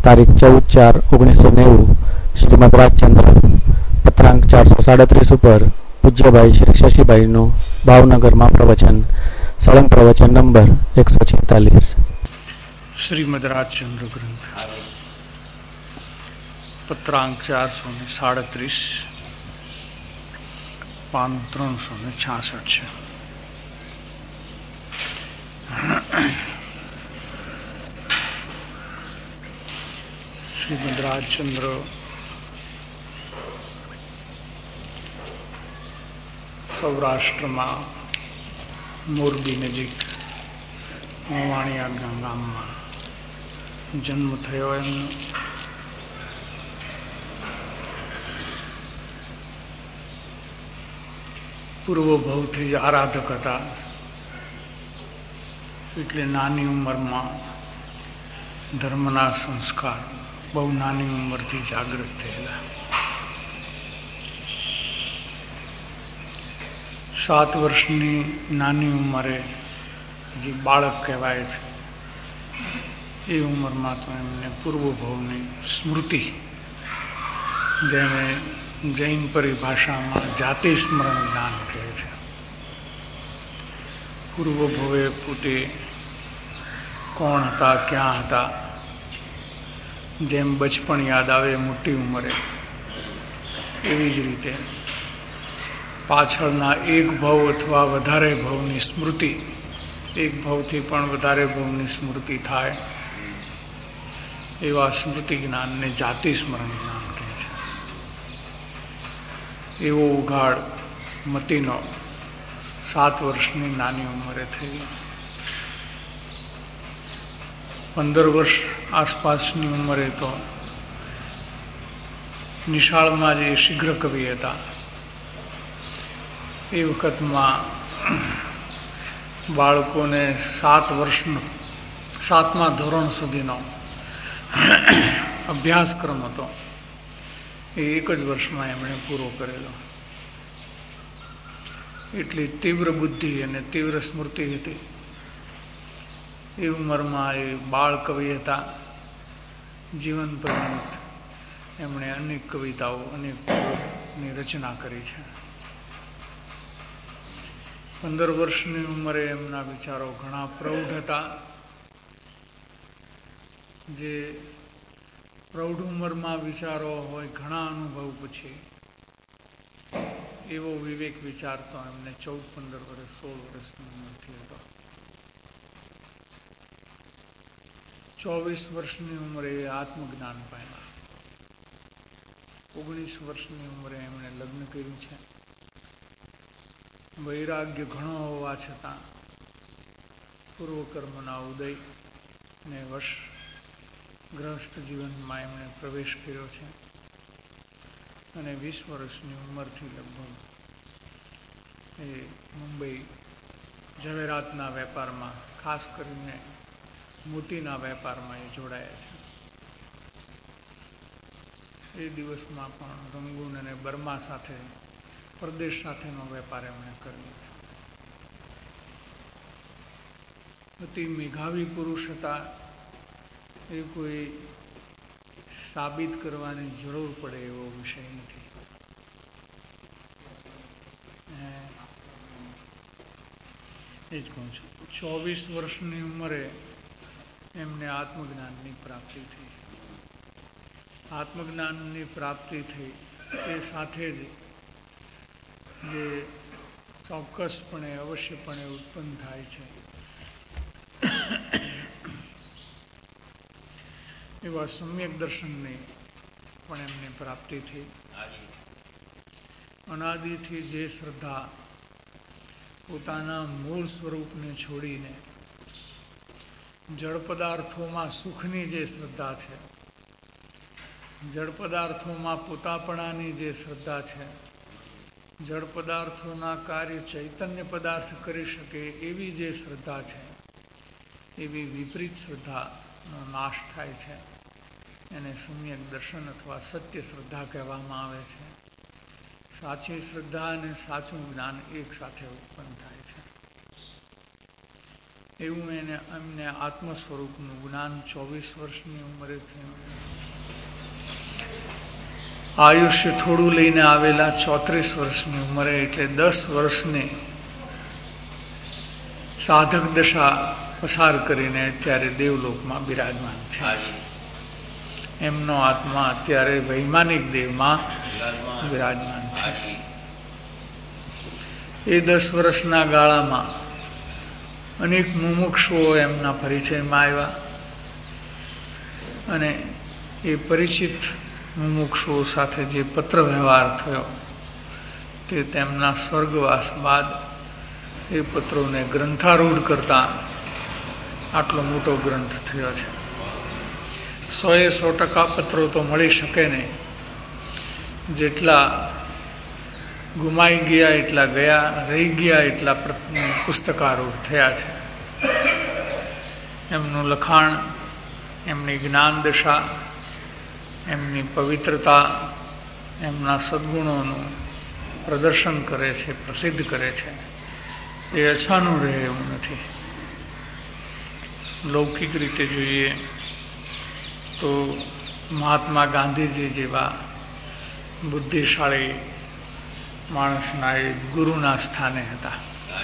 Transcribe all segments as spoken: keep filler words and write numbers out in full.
તારીખ ચૌદ ચાર ઓગણીસો નેવું શ્રીમદ રાજચંદ્ર પત્રાંક ચારસો સાડત્રીસ ઉપર પૂજ્યભાઈ શ્રી શશીભાઈનું ભાવનગરમાં પ્રવચન, સળંગ પ્રવચન નંબર એકસો છેતાલીસ. શ્રીમદ રાજચંદ્ર ગ્રંથ પત્રાંક ચારસો ને સાડત્રીસ, પાન ત્રણસો ને છાસઠ છે. શ્રીમદ રાજચંદ્ર સૌરાષ્ટ્રમાં મોરબી નજીક વાણિયા ગામમાં જન્મ થયો. એમનો પૂર્વભવથી જ આરાધક હતા, એટલે નાની ઉંમરમાં ધર્મના સંસ્કાર બહુ નાની ઉંમરથી જાગૃત થયેલા. સાત વર્ષની નાની ઉંમરે જે બાળક કહેવાય છે, એ ઉંમરમાં તો એમને પૂર્વભવની સ્મૃતિ, જેને જૈન પરિભાષામાં જાતિ સ્મરણ જ્ઞાન કહે છે. પૂર્વભવે પોતે કોણ હતા, ક્યાં હતા, જેમ બચપણ યાદ આવે મોટી ઉંમરે, એવી જ રીતે પાછળના એક ભવ અથવા વધારે ભવની સ્મૃતિ, એક ભવથી પણ વધારે ભવની સ્મૃતિ થાય એવા સ્મૃતિ જ્ઞાનને જાતિ સ્મરણ જ્ઞાન કહે છે. એવો ઉઘાડ મતીનો સાત વર્ષની નાની ઉંમરે થઈ. પંદર વર્ષ આસપાસની ઉંમરે તો નિશાળમાં જે શીઘ્ર કવિ હતા, એ વખતમાં બાળકોને સાત વર્ષનો સાતમા ધોરણ સુધીનો અભ્યાસક્રમ હતો, એ એક જ વર્ષમાં એમણે પૂરો કરેલો. એટલી તીવ્ર બુદ્ધિ અને તીવ્ર સ્મૃતિ હતી. એ ઉંમરમાં એ બાળ કવિ હતા. જીવન પર્યંત એમણે અનેક કવિતાઓ, અનેક ની રચના કરી છે. પંદર વર્ષની ઉંમરે એમના વિચારો ઘણા પ્રૌઢ હતા. જે પ્રૌઢ ઉંમરમાં વિચારો હોય, ઘણા અનુભવ પછી એવો વિવેક વિચાર તો એમને ચૌદ પંદર વર્ષ સોળ વર્ષની ઉંમરથી હતો. ચોવીસ વર્ષની ઉંમરે આત્મજ્ઞાન પામ્યા. ઓગણીસ વર્ષની ઉંમરે એમણે લગ્ન કર્યું છે. વૈરાગ્ય ઘણો હોવા છતાં પૂર્વકર્મના ઉદય ને વશ ગ્રહસ્થ જીવનમાં એમણે પ્રવેશ કર્યો છે. અને વીસ વર્ષની ઉંમરથી લગભગ એ મુંબઈ ઝવેરાતના વેપારમાં, ખાસ કરીને મોતીના વેપારમાં એ જોડાયા છે. એ દિવસમાં પણ રંગૂન અને બર્મા સાથે, પ્રદેશ સાથેનો વેપાર એમણે કર્યો છે. અતિ મેઘાવી પુરુષ હતા. એ કોઈ સાબિત કરવાની જરૂર પડે એવો વિષય નથી. એ જ કહું છું, ચોવીસ વર્ષની ઉંમરે એમને આત્મજ્ઞાનની પ્રાપ્તિ થઈ. આત્મજ્ઞાનની પ્રાપ્તિ થઈ એ સાથે જ જે ચોક્કસપણે, અવશ્યપણે ઉત્પન્ન થાય છે એવા સમ્યક દર્શનની પણ એમને પ્રાપ્તિ થઈ. અનાદિથી જે શ્રદ્ધા પોતાના મૂળ સ્વરૂપને છોડીને જળ પદાર્થોમાં સુખની જે શ્રદ્ધા છે, જળ પદાર્થોમાં પોતાપણાની જે શ્રદ્ધા છે, જળ પદાર્થોના કાર્ય ચૈતન્ય પદાર્થ કરી શકે એવી જે શ્રદ્ધા છે, એવી વિપરીત શ્રદ્ધાનો નાશ થાય છે. એને સમ્યક દર્શન અથવા સત્ય શ્રદ્ધા કહેવામાં આવે છે. સાચી શ્રદ્ધા અને સાચું જ્ઞાન એક સાથે ઉત્પન્ન થાય છે. એવું એને એમને આત્મ સ્વરૂપનું જ્ઞાન ચોવીસ વર્ષની ઉંમરે થયું. આયુષ્ય થોડું લઈને આવેલા ચોત્રીસ વર્ષની ઉંમરે, એટલે દસ વર્ષની સાધક દશા પસાર કરીને અત્યારે દેવલોકમાં બિરાજમાન છે. એમનો આત્મા અત્યારે વૈમાનિક દેવમાં બિરાજમાન છે. એ દસ વર્ષના ગાળામાં અનેક મુમુક્ષુઓ એમના પરિચયમાં આવ્યા અને એ પરિચિત મુમુક્ષુઓ સાથે જે પત્ર વ્યવહાર થયો તે તેમના સ્વર્ગવાસ બાદ એ પત્રોને ગ્રંથારૂઢ કરતા આટલો મોટો ગ્રંથ થયો છે. સોએ સો ટકા પત્રો તો મળી શકે નહીં, જેટલા ગુમાઈ ગયા એટલા ગયા, રહી ગયા એટલા પુસ્તકારૂઢ થયા છે. એમનું લખાણ, એમની જ્ઞાન દશા, એમની પવિત્રતા, એમના સદ્ગુણોનું પ્રદર્શન કરે છે, પ્રસિદ્ધ કરે છે. એ અછાનું રહે એવું નથી. લૌકિક રીતે જોઈએ તો મહાત્મા ગાંધીજી જેવા બુદ્ધિશાળી માણસના એ ગુરુના સ્થાને હતા.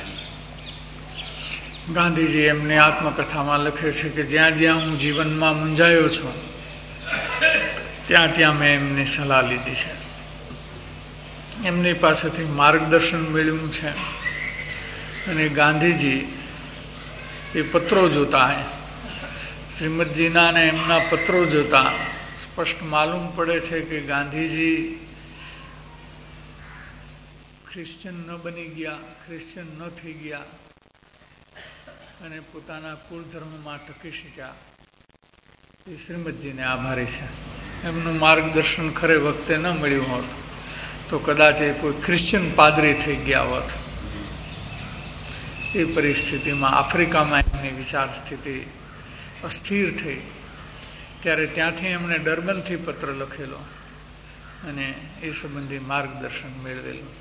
ગાંધીજી એમની આત્મકથામાં લખે છે કે જ્યાં જ્યાં હું જીવનમાં મૂંઝાયો છું ત્યાં ત્યાં મેં એમની સલાહ લીધી છે, એમની પાસેથી માર્ગદર્શન મેળવ્યું છે. અને ગાંધીજી એ પત્રો જોતા, શ્રીમદજીના અને એમના પત્રો જોતા સ્પષ્ટ માલુમ પડે છે કે ગાંધીજી ખ્રિશ્ચન ન બની ગયા, ખ્રિશ્ચન ન થઈ ગયા અને પોતાના કુળ ધર્મમાં ટકી શક્યા. એ શ્રીમદજીને આભારી છે. એમનું માર્ગદર્શન ખરે વખતે ન મળ્યું હોત તો કદાચ એ કોઈ ખ્રિશ્ચન પાદરી થઈ ગયા હોત. એ પરિસ્થિતિમાં આફ્રિકામાં એમની વિચાર સ્થિતિ અસ્થિર થઈ ત્યારે ત્યાંથી એમણે ડર્બનથી પત્ર લખેલો અને એ સંબંધી માર્ગદર્શન મેળવેલું.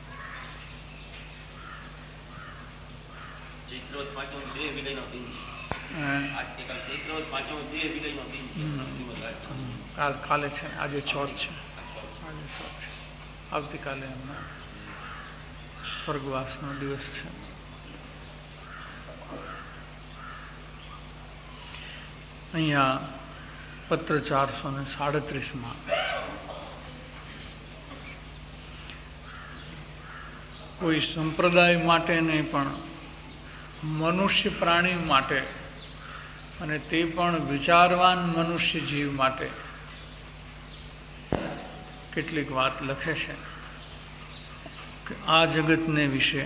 કાલે છે, આજે ચોથ છે, આજે ચોથ છે, આવતીકાલે એમના સ્વર્ગવાસનો દિવસ છે. અહીંયા પત્ર ચારસો ને સાડત્રીસમાં કોઈ સંપ્રદાય માટે નહીં પણ મનુષ્ય પ્રાણી માટે, અને તે પણ વિચારવાન મનુષ્ય જીવ માટે કેટલીક વાત લખે છે કે આ જગતને વિશે,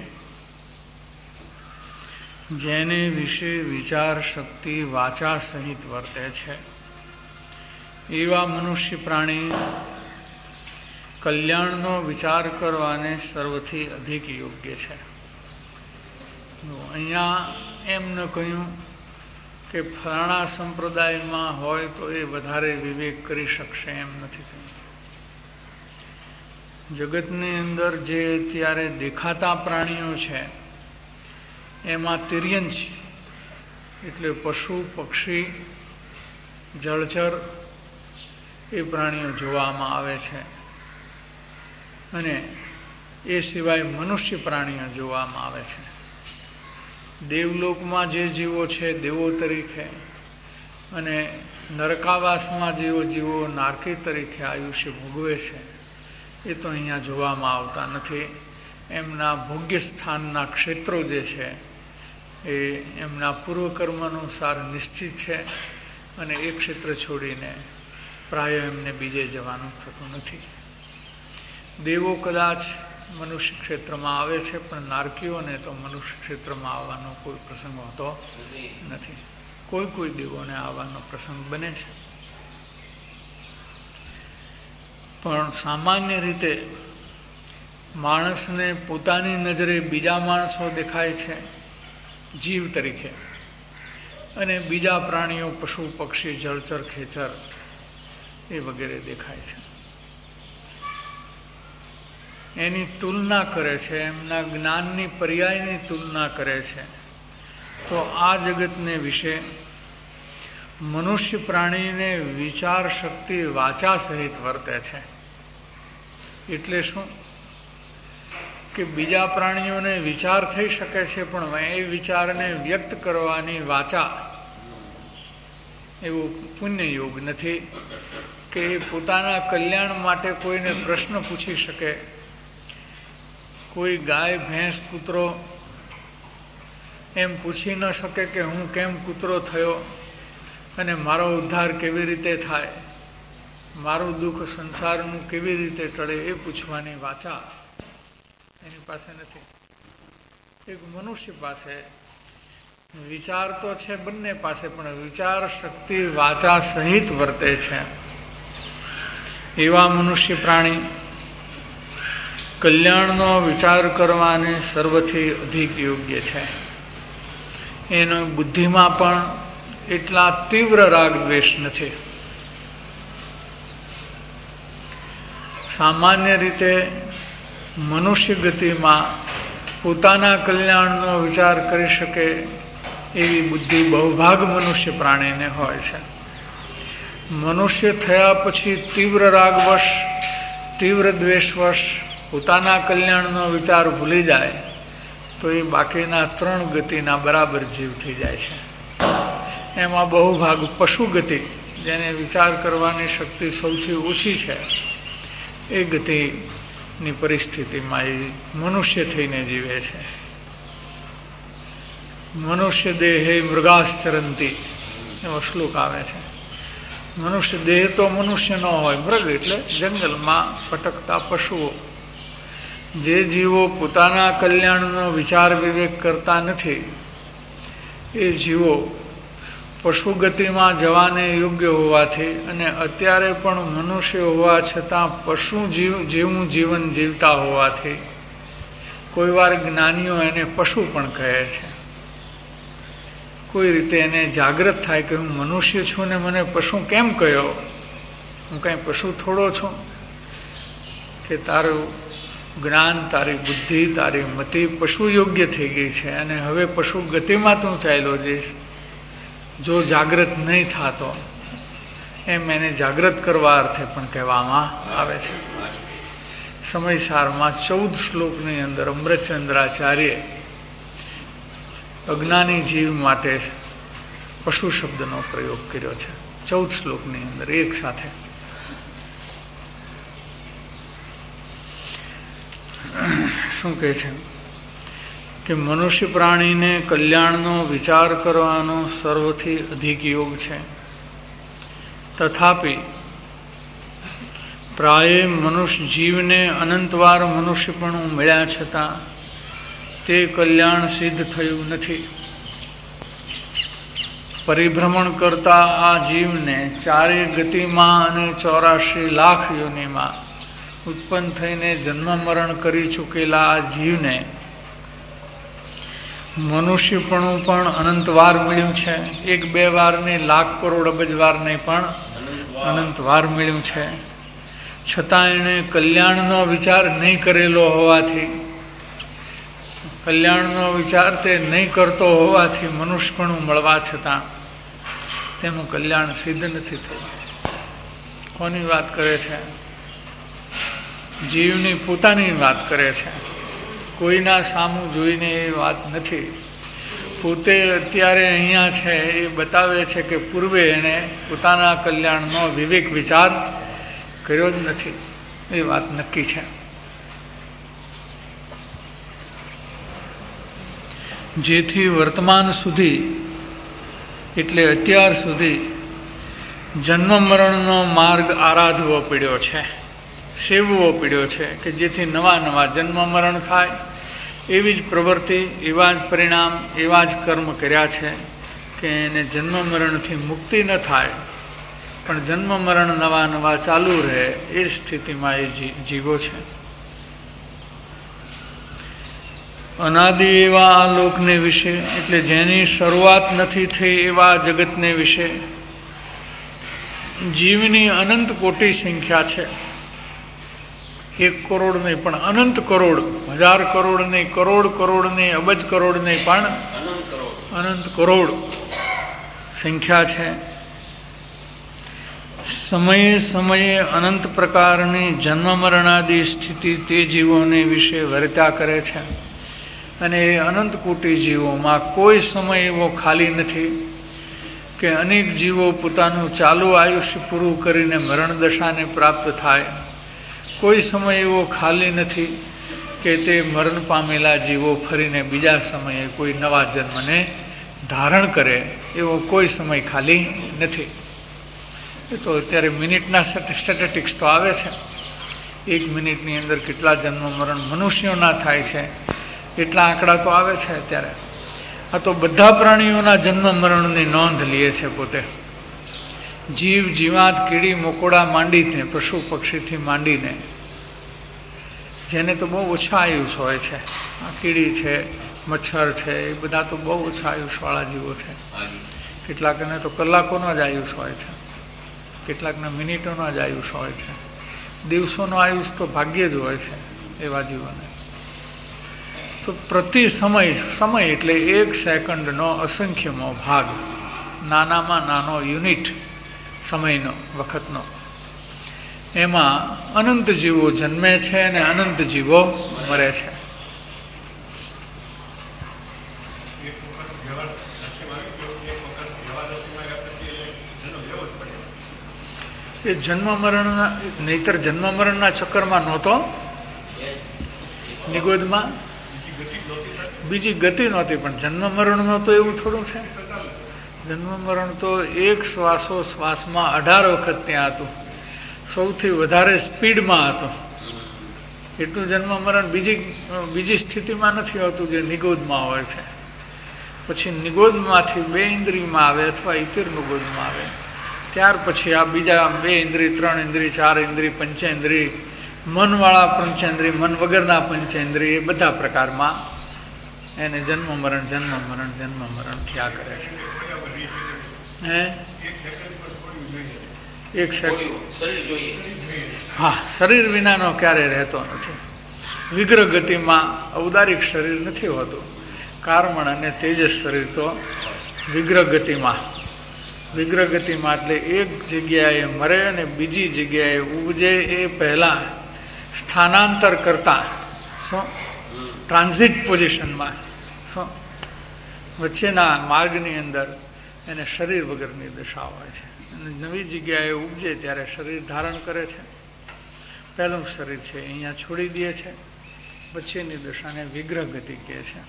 જેને વિશે વિચાર શક્તિ વાચા સહિત વર્તે છે, એવા મનુષ્ય પ્રાણી કલ્યાણનો વિચાર કરવાને સર્વથી અધિક યોગ્ય છે. અહીંયા એમ ન કહ્યું કે ફલાણા સંપ્રદાયમાં હોય તો એ વધારે વિવેક કરી શકશે, એમ નથી કહ્યું. જગતની અંદર જે અત્યારે દેખાતા પ્રાણીઓ છે એમાં તિર્યંચ એટલે પશુ, પક્ષી, જળચર એ પ્રાણીઓ જોવામાં આવે છે, અને એ સિવાય મનુષ્ય પ્રાણીઓ જોવામાં આવે છે. દેવલોકમાં જે જીવો છે દેવો તરીકે, અને નરકાવાસમાં જેવો જીવો નારકી તરીકે આયુષ્ય ભોગવે છે એ તો અહીંયા જોવામાં આવતા નથી. એમના ભોગ્ય સ્થાનના ક્ષેત્રો જે છે એ એમના પૂર્વકર્મ અનુસાર નિશ્ચિત છે, અને એ ક્ષેત્ર છોડીને પ્રાય એમને બીજે જવાનું થતું નથી. દેવો કદાચ મનુષ્ય ક્ષેત્રમાં આવે છે, પણ નારકીઓને તો મનુષ્ય ક્ષેત્રમાં આવવાનો કોઈ પ્રસંગ હોતો નથી. કોઈ કોઈ દેવોને આવવાનો પ્રસંગ બને છે, પણ સામાન્ય રીતે માણસને પોતાની નજરે બીજા માણસો દેખાય છે જીવ તરીકે, અને બીજા પ્રાણીઓ પશુ, પક્ષી, જળચર, ખેચર એ વગેરે દેખાય છે. એની તુલના કરે છે, એમના જ્ઞાનની પર્યાયની તુલના કરે છે, તો આ જગતને વિશે મનુષ્ય પ્રાણીને વિચાર શક્તિ વાચા સહિત વર્તે છે. એટલે શું કે બીજા પ્રાણીઓને વિચાર થઈ શકે છે, પણ એ વિચારને વ્યક્ત કરવાની વાચા એવું પુણ્ય યોગ નથી કે એ પોતાના કલ્યાણ માટે કોઈને પ્રશ્ન પૂછી શકે. કોઈ ગાય ભેંસ કૂતરો એમ પૂછી ન શકે કે હું કેમ કૂતરો થયો અને મારો ઉદ્ધાર કેવી રીતે થાય, મારું દુઃખ સંસારનું કેવી રીતે ટળે, એ પૂછવાની વાચા એની પાસે નથી. એક મનુષ્ય પાસે વિચાર તો છે બંને પાસે, પણ વિચાર શક્તિ વાચા સહિત વર્તે છે. એવા મનુષ્ય પ્રાણી કલ્યાણનો વિચાર કરવાને સર્વથી અધિક યોગ્ય છે. એનો બુદ્ધિમાં પણ એટલા તીવ્ર રાગ દ્વેષ નથી. સામાન્ય રીતે મનુષ્ય ગતિમાં પોતાના કલ્યાણનો વિચાર કરી શકે એવી બુદ્ધિ બહુભાગ મનુષ્ય પ્રાણીને હોય છે. મનુષ્ય થયા પછી તીવ્ર રાગવશ, તીવ્ર દ્વેષવશ પોતાના કલ્યાણનો વિચાર ભૂલી જાય તો એ બાકીના ત્રણ ગતિના બરાબર જીવ થઈ જાય છે. એમાં બહુ ભાગ પશુ ગતિ, જેને વિચાર કરવાની શક્તિ સૌથી ઓછી છે, એ ગતિની પરિસ્થિતિમાં એ મનુષ્ય થઈને જીવે છે. મનુષ્ય દેહે મૃગાશ્ચરંતી એવો શ્લોક આવે છે. મનુષ્ય દેહ તો મનુષ્ય ન હોય, મૃગ એટલે જંગલમાં ભટકતા પશુઓ. જે જીવો પોતાના કલ્યાણનો વિચાર વિવેક કરતા નથી, એ જીવો પશુ ગતિમાં જવાને યોગ્ય હોવાથી અને અત્યારે પણ મનુષ્ય હોવા છતાં પશુ જીવ જેવું જીવન જીવતા હોવાથી કોઈ વાર જ્ઞાનીઓ એને પશુ પણ કહે છે. કોઈ રીતે એને જાગૃત થાય કે હું મનુષ્ય છું ને મને પશુ કેમ કહ્યો, હું કંઈ પશુ થોડો છું કે તારું જ્ઞાન, તારી બુદ્ધિ, તારી મતિ પશુ યોગ્ય થઈ ગઈ છે અને હવે પશુ ગતિમાં તું ચાલ્યો જઈશ. જો જાગૃત નહીં થતો એમ એને જાગૃત કરવા અર્થે પણ કહેવામાં આવે છે. સમયસારમાં ચૌદ શ્લોકની અંદર અમૃતચંદ્રાચાર્ય અજ્ઞાની જીવ માટે પશુ શબ્દનો પ્રયોગ કર્યો છે. ચૌદ શ્લોકની અંદર એક સાથે. શું કહે છે કે મનુષ્ય પ્રાણીને કલ્યાણનો વિચાર કરવાનો સર્વથી અધિક યોગ છે. તથાપિ પ્રાય મનુષ્ય જીવને અનંતવાર મનુષ્યપણું મળ્યા છતાં તે કલ્યાણ સિદ્ધ થયું નથી. પરિભ્રમણ કરતા આ જીવને ચારે ગતિમાં અને ચોરાશી લાખ યોનિમાં ઉત્પન્ન થઈને જન્મ મરણ કરી ચૂકેલા આ જીવને મનુષ્યપણું પણ અનંત વાર મળ્યું છે. એક બે વાર નહીં, લાખ કરોડ અબજ વાર નહીં, પણ અનંત વાર મળ્યું છે. છતાં એણે કલ્યાણનો વિચાર નહીં કરેલો હોવાથી, કલ્યાણનો વિચાર તે નહીં કરતો હોવાથી મનુષ્યપણું મળવા છતાં તેનું કલ્યાણ સિદ્ધ નથી થયું. કોની વાત કરે છે? જીવની પોતાની વાત કરે છે. કોઈના સામું જોઈને એ વાત નથી. પોતે અત્યારે અહીંયા છે એ બતાવે છે કે પૂર્વે એણે પોતાના કલ્યાણનો વિવેક વિચાર કર્યો જ નથી. એ વાત નક્કી છે. જેથી વર્તમાન સુધી એટલે અત્યાર સુધી જન્મ મરણનો માર્ગ આરાધવો પડ્યો છે, સેવવો પડ્યો છે કે જેથી નવા નવા જન્મ મરણ થાય. એવી જ પ્રવૃત્તિ, એવા જ પરિણામ, એવા જ કર્મ કર્યા છે કે એને જન્મ મરણથી મુક્તિ ન થાય, પણ જન્મ મરણ નવા નવા ચાલુ રહે એ સ્થિતિમાં એ જીવો છે. અનાદિ એવા આ લોકને વિશે એટલે જેની શરૂઆત નથી થઈ એવા જગતને વિશે જીવની અનંત કોટી સંખ્યા છે. એક કરોડ નહીં પણ અનંત કરોડ, હજાર કરોડ નહીં, કરોડ કરોડ નહીં, અબજ કરોડ નહીં, પણ અનંત કરોડ સંખ્યા છે. સમયે સમયે અનંત પ્રકારની જન્મ મરણાદી સ્થિતિ તે જીવોને વિશે વર્ત્યા કરે છે. અને એ અનંત કોટી જીવોમાં કોઈ સમય એવો ખાલી નથી કે અનેક જીવો પોતાનું ચાલુ આયુષ્ય પૂરું કરીને મરણ દશાને પ્રાપ્ત થાય. કોઈ સમય એવો ખાલી નથી કે તે મરણ પામેલા જીવો ફરીને બીજા સમયે કોઈ નવા જન્મને ધારણ કરે. એવો કોઈ સમય ખાલી નથી. એ તો અત્યારે મિનિટના સ્ટેટિસ્ટિક્સ તો આવે છે. એક મિનિટની અંદર કેટલા જન્મ મરણ મનુષ્યોના થાય છે એટલા આંકડા તો આવે છે અત્યારે. આ તો બધા પ્રાણીઓના જન્મ મરણની નોંધ લે છે પોતે. જીવ જીવાત કીડી મકોડા માંડીને પશુ પક્ષીથી માંડીને જેને તો બહુ ઓછા આયુષ હોય છે. આ કીડી છે, મચ્છર છે, એ બધા તો બહુ ઓછા આયુષવાળા જીવો છે. કેટલાકને તો કલાકોનો જ આયુષ હોય છે, કેટલાકના મિનિટોનો જ આયુષ હોય છે. દિવસોનો આયુષ તો ભાગ્યે જ હોય છે એવા જીવોને. તો પ્રતિ સમય સમય એટલે એક સેકન્ડનો અસંખ્યમો ભાગ, નાનામાં નાનો યુનિટ સમયનો, વખતનો, એમાં અનંત જીવો જન્મે છે અને અનંત જીવો મરે છે. એ જન્મ મરણના, નહીતર જન્મ મરણના ચક્કરમાં નહોતો નિગોદમાં, બીજી ગતિ નહોતી. પણ જન્મ મરણનો તો એવું થોડું છે. જન્મ મરણ તો એક શ્વાસો શ્વાસમાં અઢાર વખત ત્યાં હતું. સૌથી વધારે સ્પીડમાં હતું. એટલું જન્મ મરણ બીજી બીજી સ્થિતિમાં નથી હોતું જે નિગોદમાં હોય છે. પછી નિગોદમાંથી બે ઇન્દ્રિયમાં આવે અથવા ઇતિર નિગોદમાં આવે. ત્યાર પછી આ બીજા બે ઇન્દ્રિય, ત્રણ ઇન્દ્રિય, ચાર ઇન્દ્રિય, પંચેન્દ્રિય, મનવાળા પંચેન્દ્રિય, મન વગરના પંચેન્દ્રિય, એ બધા પ્રકારમાં એને જન્મ મરણ જન્મ મરણ જન્મ મરણ થયા કરે છે. હે એક સેકન્ડ, હા, શરીર વિનાનો ક્યારે રહેતો નથી. વિગ્રહ ગતિમાં ઔદારિક શરીર નથી હોતું. કાર્મણ અને તેજસ શરીર તો વિગ્રહ ગતિમાં, વિગ્રહ ગતિમાં એટલે એક જગ્યાએ મરે અને બીજી જગ્યાએ ઉપજે એ પહેલાં સ્થાનાંતર કરતા શું ટ્રાન્ઝિટ પોઝિશનમાં શું વચ્ચેના માર્ગની અંદર એને શરીર વગરની દશા હોય છે. અને નવી જગ્યાએ ઉપજે ત્યારે શરીર ધારણ કરે છે. પહેલું શરીર છે અહીંયા છોડી દે છે. પછીની દશાને વિગ્રહ ગતિ કહે છે.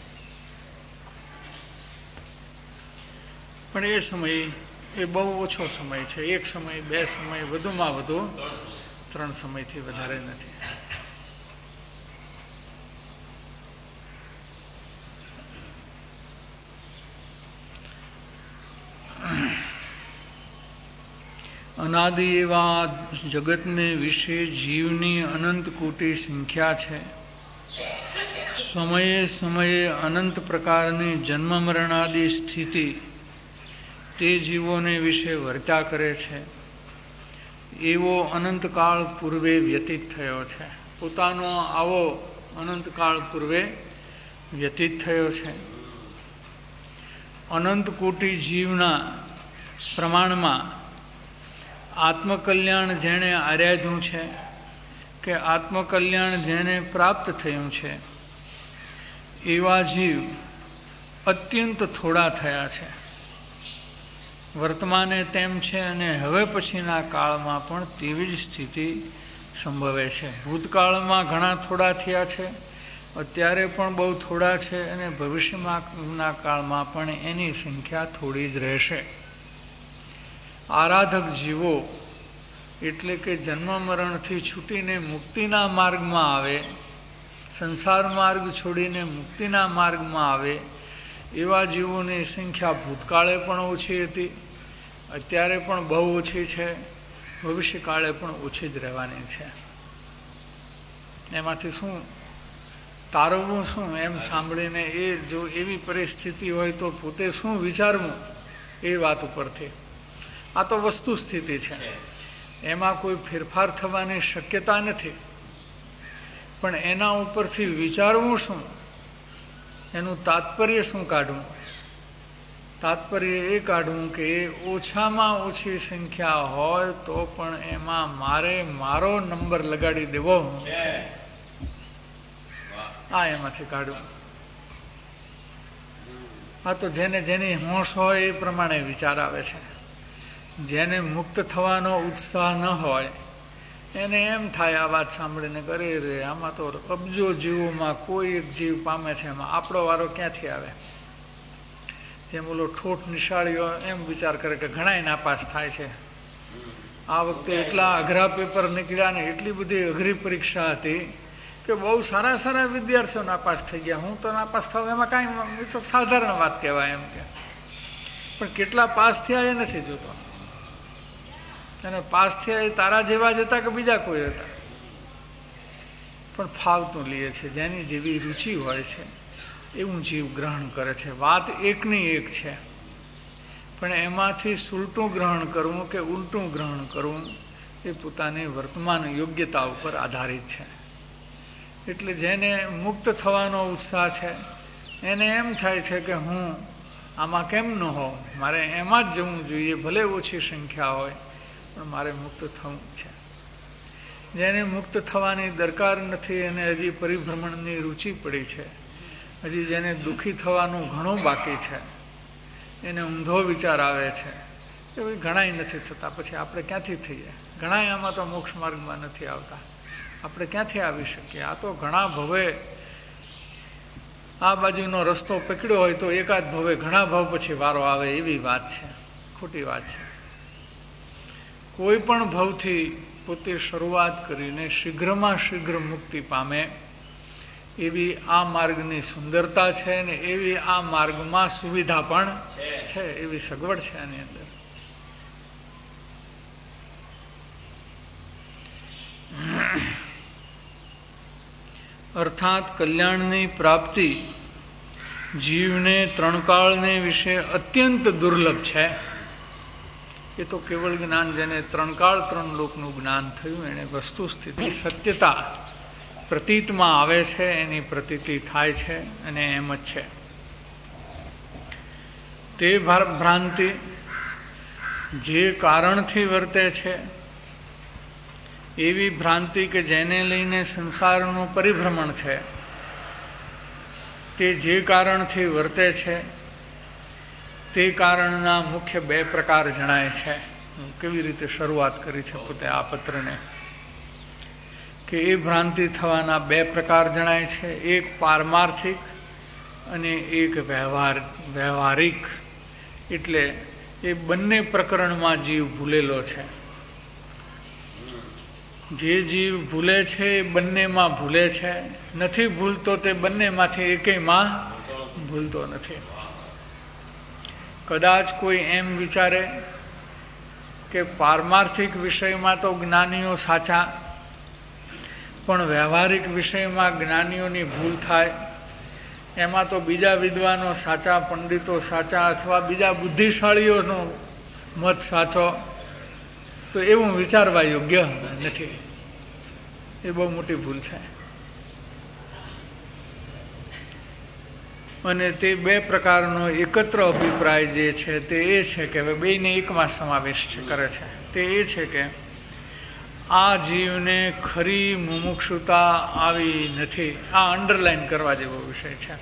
પણ એ સમય એ બહુ ઓછો સમય છે. એક સમય, બે સમય, વધુમાં વધુ ત્રણ સમયથી વધારે નથી. અનાદિ એવા જગતને વિશે જીવની અનંત કોટી સંખ્યા છે. સમયે સમયે અનંત પ્રકારની જન્મ મરણાદી સ્થિતિ તે જીવોને વિશે વર્ત્યા કરે છે. એવો અનંતકાળ પૂર્વે વ્યતીત થયો છે. પોતાનો આવો અનંતકાળ પૂર્વે વ્યતીત થયો છે. અનંત કોટી જીવના પ્રમાણમાં આત્મકલ્યાણ જેણે આરાધ્યું છે કે આત્મકલ્યાણ જેને પ્રાપ્ત થયું છે એવા જીવ અત્યંત થોડા થયા છે. વર્તમાને તેમ છે અને હવે પછીના કાળમાં પણ તેવી જ સ્થિતિ સંભવે છે. ભૂતકાળમાં ઘણા થોડા થયા છે, અત્યારે પણ બહુ થોડા છે અને ભવિષ્યમાંના કાળમાં પણ એની સંખ્યા થોડી જ રહેશે. આરાધક જીવો એટલે કે જન્મ મરણથી છૂટીને મુક્તિના માર્ગમાં આવે, સંસાર માર્ગ છોડીને મુક્તિના માર્ગમાં આવે એવા જીવોની સંખ્યા ભૂતકાળે પણ ઓછી હતી, અત્યારે પણ બહુ ઓછી છે, ભવિષ્યકાળે પણ ઓછી જ રહેવાની છે. એમાંથી શું તારવવું, શું એમ સાંભળીને એ જો એવી પરિસ્થિતિ હોય તો પોતે શું વિચારવું એ વાત ઉપરથી. આ તો વસ્તુ સ્થિતિ છે, એમાં કોઈ ફેરફાર થવાની શક્યતા નથી. પણ એના ઉપરથી વિચારવું શું, એનું તાત્પર્ય શું કાઢવું તાત્પર્ય એ કાઢવું કે એ ઓછામાં ઓછી સંખ્યા હોય તો પણ એમાં મારે મારો નંબર લગાડી દેવો છે, આ એમાંથી કાઢવું. આ તો જેને જેની હોશ હોય એ પ્રમાણે વિચાર આવે છે. જેને મુક્ત થવાનો ઉત્સાહ ન હોય એને એમ થાય આ વાત સાંભળીને કરે રે આમાં તો અબજો જીવોમાં કોઈ એક જીવ પામે છે, એમાં આપણો વારો ક્યાંથી આવે. જેમ ઓલો ઠોઠ નિશાળીઓ એમ વિચાર કરે કે ઘણાય નાપાસ થાય છે. આ વખતે એટલા અઘરા પેપર નીકળ્યા ને એટલી બધી અઘરી પરીક્ષા હતી કે બહુ સારા સારા વિદ્યાર્થીઓ નાપાસ થઈ ગયા. હું તો નાપાસ થાવ એમાં કાંઈ તો સાધારણ વાત કહેવાય એમ કે, પણ કેટલા પાસ થયા એ નથી જોતો. અને પાસ થયા એ તારા જેવા જ હતા કે બીજા કોઈ હતા, પણ ફાવતું લે છે. જેની જેવી રુચિ હોય છે એવું જીવ ગ્રહણ કરે છે. વાત એકની એક છે, પણ એમાંથી સુલટું ગ્રહણ કરવું કે ઉલટું ગ્રહણ કરવું એ પોતાની વર્તમાન યોગ્યતા ઉપર આધારિત છે. એટલે જેને મુક્ત થવાનો ઉત્સાહ છે એને એમ થાય છે કે હું આમાં કેમ ન હોઉં, મારે એમાં જ જવું જોઈએ, ભલે ઓછી સંખ્યા હોય પણ મારે મુક્ત થવું છે. જેને મુક્ત થવાની દરકાર નથી એને હજી પરિભ્રમણની રુચિ પડી છે, હજી જેને દુઃખી થવાનું ઘણું બાકી છે એને ઊંધો વિચાર આવે છે કે ભાઈ ઘણાય નથી થતા, પછી આપણે ક્યાંથી થઈએ. ઘણાય આમાં તો મોક્ષ માર્ગમાં નથી આવતા, આપણે ક્યાંથી આવી શકીએ. આ તો ઘણા ભવે આ બાજુનો રસ્તો પકડ્યો હોય તો એકાદ ભવે ઘણા ભાવ પછી વારો આવે એવી વાત છે. ખોટી વાત છે. કોઈ પણ ભાવથી પોતે શરૂઆત કરીને શીઘ્રમાં શીઘ્ર મુક્તિ પામે એવી આ માર્ગની સુંદરતા છે ને એવી આ માર્ગમાં સુવિધા પણ છે, એવી સગવડ છે આની અંદર. અર્થાત કલ્યાણની પ્રાપ્તિ જીવને ત્રણકાળને વિશે અત્યંત દુર્લભ છે. એ તો કેવળ જ્ઞાન જેને ત્રણકાળ ત્રણ લોકનું જ્ઞાન થયું એને વસ્તુ સ્થિતિ સત્યતા પ્રતીતમાં આવે છે, એની પ્રતીતિ થાય છે અને એમ જ છે. તે ભ્રાંતિ જે કારણથી વર્તે છે એવી ભ્રાંતિ કે જેને લઈને સંસારનું પરિભ્રમણ છે તે જે કારણથી વર્તે છે તે કારણના મુખ્ય બે પ્રકાર જણાય છે. હું કેવી રીતે શરૂઆત કરી છે પોતે આ પત્રને કે એ ભ્રાંતિ થવાના બે પ્રકાર જણાય છે, એક પારમાર્થિક અને એક વ્યવહાર વ્યવહારિક. એટલે એ બંને પ્રકરણમાં જીવ ભૂલેલો છે. જે જીવ ભૂલે છે એ બંનેમાં ભૂલે છે, નથી ભૂલતો તે બંનેમાંથી એકેયમાં ભૂલતો નથી. કદાચ કોઈ એમ વિચારે કે પારમાર્થિક વિષયમાં તો જ્ઞાનીઓ સાચા, પણ વ્યવહારિક વિષયમાં જ્ઞાનીઓની ભૂલ થાય, એમાં તો બીજા વિદ્વાનો સાચા, પંડિતો સાચા અથવા બીજા બુદ્ધિશાળીઓનો મત સાચો, તો એવું વિચારવા યોગ્ય નથી. એ બહુ મોટી ભૂલ છે. અને તે બે પ્રકારનો એકત્ર અભિપ્રાય જે છે તે એ છે કે હવે બેયને એકમાં સમાવેશ કરે છે. તે એ છે કે આ જીવને ખરી મુમુક્ષુતા આવી નથી. આ અંડરલાઈન કરવા જેવો વિષય છે.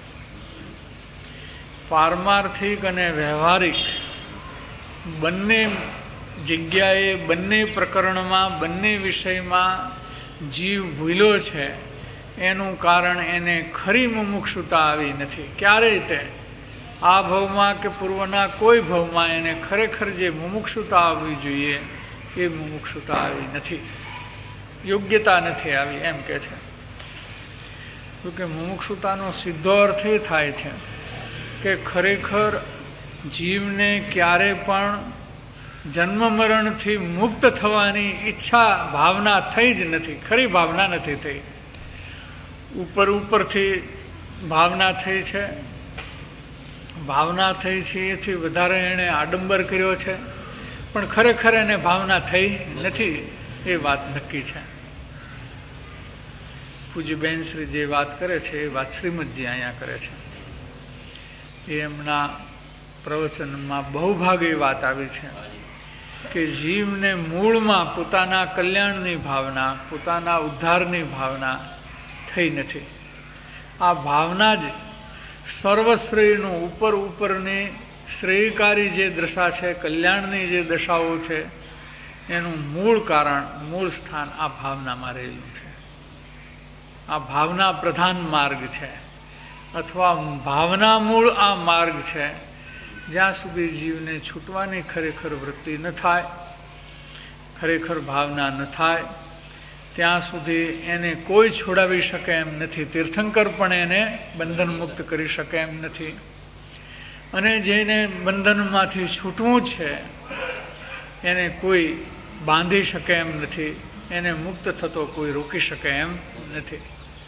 પારમાર્થિક અને વ્યવહારિક બંને જગ્યાએ, બંને પ્રકરણમાં, બંને વિષયમાં જીવ ભૂલ્યો છે એનું કારણ એને ખરી મુમુક્ષુતા આવી નથી. ક્યારેય તે આ ભવમાં કે પૂર્વના કોઈ ભવમાં એને ખરેખર જે મુમુક્ષુતા આવવી જોઈએ એ મુમુક્ષુતા આવી નથી, યોગ્યતા નથી આવી એમ કે છે. કે મુમુક્ષુતાનો સીધો અર્થ એ થાય છે કે ખરેખર જીવને ક્યારે પણ જન્મ મરણથી મુક્ત થવાની ઈચ્છા ભાવના થઈ જ નથી, ખરી ભાવના નથી થઈ. ઉપર ઉપરથી ભાવના થઈ છે, ભાવના થઈ છે એથી વધારે એણે આડંબર કર્યો છે, પણ ખરેખર એને ભાવના થઈ નથી એ વાત નક્કી છે. પૂજ્ય બેન શ્રી જે વાત કરે છે એ વાત શ્રીમદજી અહીંયા કરે છે. એ એમના પ્રવચનમાં બહુભાગી વાત આવી છે કે જીવને મૂળમાં પોતાના કલ્યાણની ભાવના, પોતાના ઉદ્ધારની ભાવના થઈ નથી. આ ભાવના જ સર્વશ્રેયનું ઉપર ઉપરની શ્રેયકારી જે દશા છે, કલ્યાણની જે દશાઓ છે, એનું મૂળ કારણ, મૂળ સ્થાન આ ભાવનામાં રહેલું છે. આ ભાવના પ્રધાન માર્ગ છે, અથવા ભાવના મૂળ આ માર્ગ છે. જ્યાં સુધી જીવને છૂટવાની ખરેખર વૃત્તિ ન થાય, ખરેખર ભાવના ન થાય, ત્યાં સુધી એને કોઈ છોડાવી શકે એમ નથી. તીર્થંકર પણ એને બંધન મુક્ત કરી શકે એમ નથી. અને જેને બંધનમાંથી છૂટવું છે એને કોઈ બાંધી શકે એમ નથી. એને મુક્ત થતો કોઈ રોકી શકે એમ નથી.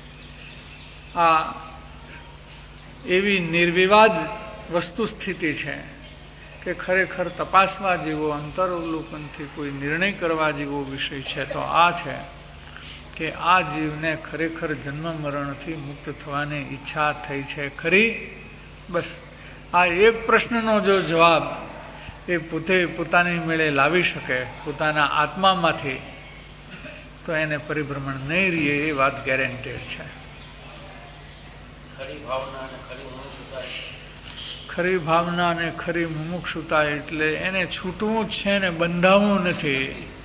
આ એવી નિર્વિવાદ વસ્તુ સ્થિતિ છે કે ખરેખર તપાસવા જેવો, અંતરવલોકનથી કોઈ નિર્ણય કરવા જેવો વિષય છે તો આ છે કે આ જીવને ખરેખર જન્મ મરણથી મુક્ત થવાની ઈચ્છા થઈ છે ખરી? બસ આ એક પ્રશ્નનો જો જવાબ એ પોતે પોતાની મેળે લાવી શકે પોતાના આત્મામાંથી, તો એને પરિભ્રમણ નહીં રહીએ એ વાત ગેરેન્ટેડ છે. ખરી ભાવના અને ખરી મુમુક્ષુતા એટલે એને છૂટવું જ છે ને બંધાવવું નથી.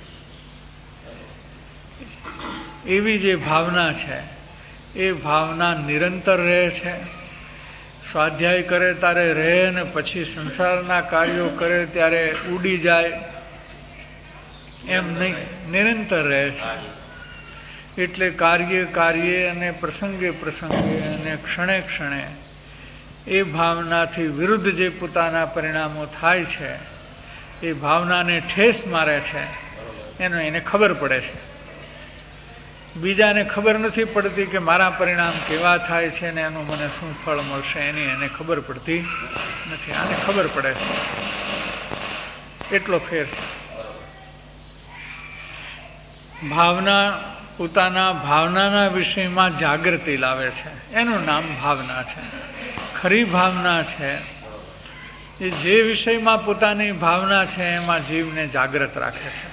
એવી જે ભાવના છે એ ભાવના નિરંતર રહે છે. સ્વાધ્યાય કરે ત્યારે રહે ને પછી સંસારના કાર્યો કરે ત્યારે ઉડી જાય એમ નહીં, નિરંતર રહે છે. એટલે કાર્ય કાર્ય અને પ્રસંગે પ્રસંગે અને ક્ષણે ક્ષણે એ ભાવનાથી વિરુદ્ધ જે પોતાના પરિણામો થાય છે એ ભાવનાને ઠેસ મારે છે, એનો એને ખબર પડે છે. બીજાને ખબર નથી પડતી કે મારા પરિણામ કેવા થાય છે ને એનું મને શું ફળ મળશે, એની એને ખબર પડતી નથી. આને ખબર પડે છે. એટલો ફેર છે. ભાવના પોતાના ભાવનાના વિષયમાં જાગૃતિ લાવે છે, એનું નામ ભાવના છે. ખરી ભાવના છે એ જે વિષયમાં પોતાની ભાવના છે એમાં જીવને જાગૃત રાખે છે.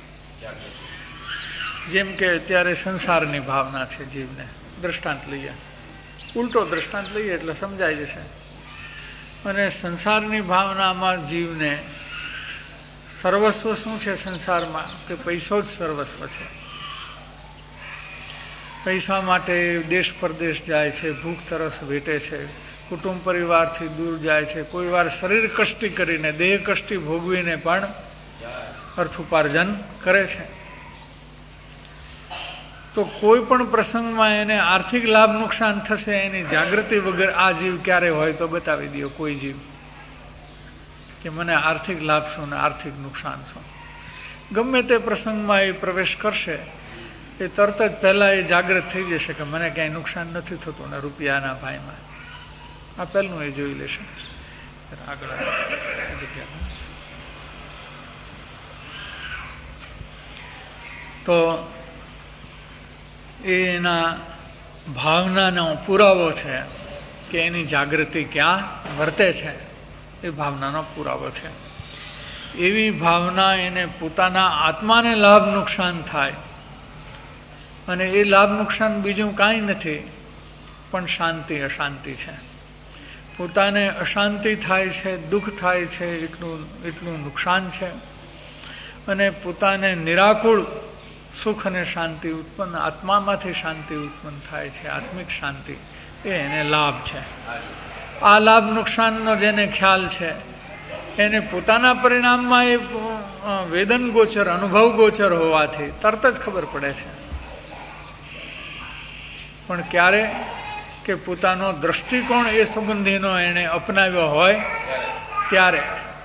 જેમ કે અત્યારે સંસારની ભાવના છે જીવને, દ્રષ્ટાંત લઈએ, ઉલટો દ્રષ્ટાંત લઈએ એટલે સમજાઈ જશે. અને સંસારની ભાવનામાં જીવને સર્વસ્વ શું છે સંસારમાં? કે પૈસો જ સર્વસ્વ છે. પૈસા માટે દેશ પરદેશ જાય છે, ભૂખ તરસ વેટે છે, કુટુંબ પરિવારથી દૂર જાય છે, કોઈ વાર શરીર કષ્ટી કરીને, દેહ કષ્ટી ભોગવીને પણ અર્થોપાર્જન કરે છે. તો કોઈ પણ પ્રસંગમાં એને આર્થિક લાભ નુકસાન થશે એની જાગૃતિ વગર આ જીવ ક્યારે હોય તો બતાવી દો કોઈ જીવ કે મને આર્થિક લાભ શું ને આર્થિક નુકસાન શું. ગમે તે પ્રસંગમાં એ પ્રવેશ કરશે એ તરત જ પહેલાં એ જાગૃત થઈ જશે કે મને ક્યાંય નુકસાન નથી થતું ને રૂપિયાના ભાઈમાં. આ પહેલું એ જોઈ લેશે. આગળ જગ્યા તો એના ભાવનાનો પુરાવો છે કે એની જાગૃતિ ક્યાં વર્તે છે, એ ભાવનાનો પુરાવો છે. એવી ભાવના એને પોતાના આત્માને લાભ નુકસાન થાય, અને એ લાભ નુકસાન બીજું કાંઈ નથી પણ શાંતિ અશાંતિ છે. પોતાને અશાંતિ થાય છે, દુઃખ થાય છે, એટલું એટલું નુકસાન છે. અને પોતાને નિરાકુળ સુખ અને શાંતિ ઉત્પન્ન, આત્મામાંથી શાંતિ ઉત્પન્ન થાય છે, આત્મિક શાંતિ, એ એને લાભ છે. આ લાભ નુકસાનનો જેને ખ્યાલ છે એને પોતાના પરિણામમાં એ વેદન ગોચર, અનુભવ ગોચર હોવાથી તરત જ ખબર પડે છે. પણ ક્યારે કે પોતાનો દ્રષ્ટિકોણ એ સંબંધીનો એને અપનાવ્યો હોય ત્યારે.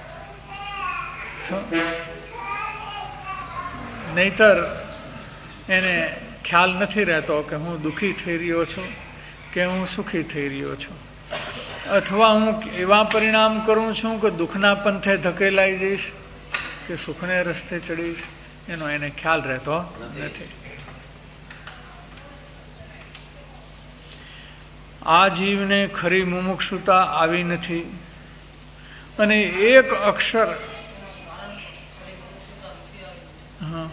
નહીતર એને ખ્યાલ નથી રહેતો કે હું દુઃખી થઈ રહ્યો છું કે હું સુખી થઈ રહ્યો છું, અથવા હું એવા પરિણામ કરું છું કે દુઃખના પંથે ધકેલાઈ જઈશ કે સુખને રસ્તે ચડીશ, એનો એને ખ્યાલ રહેતો નથી. આ જીવને ખરી મુમુક્ષુતા આવી નથી. અને એક અક્ષર હા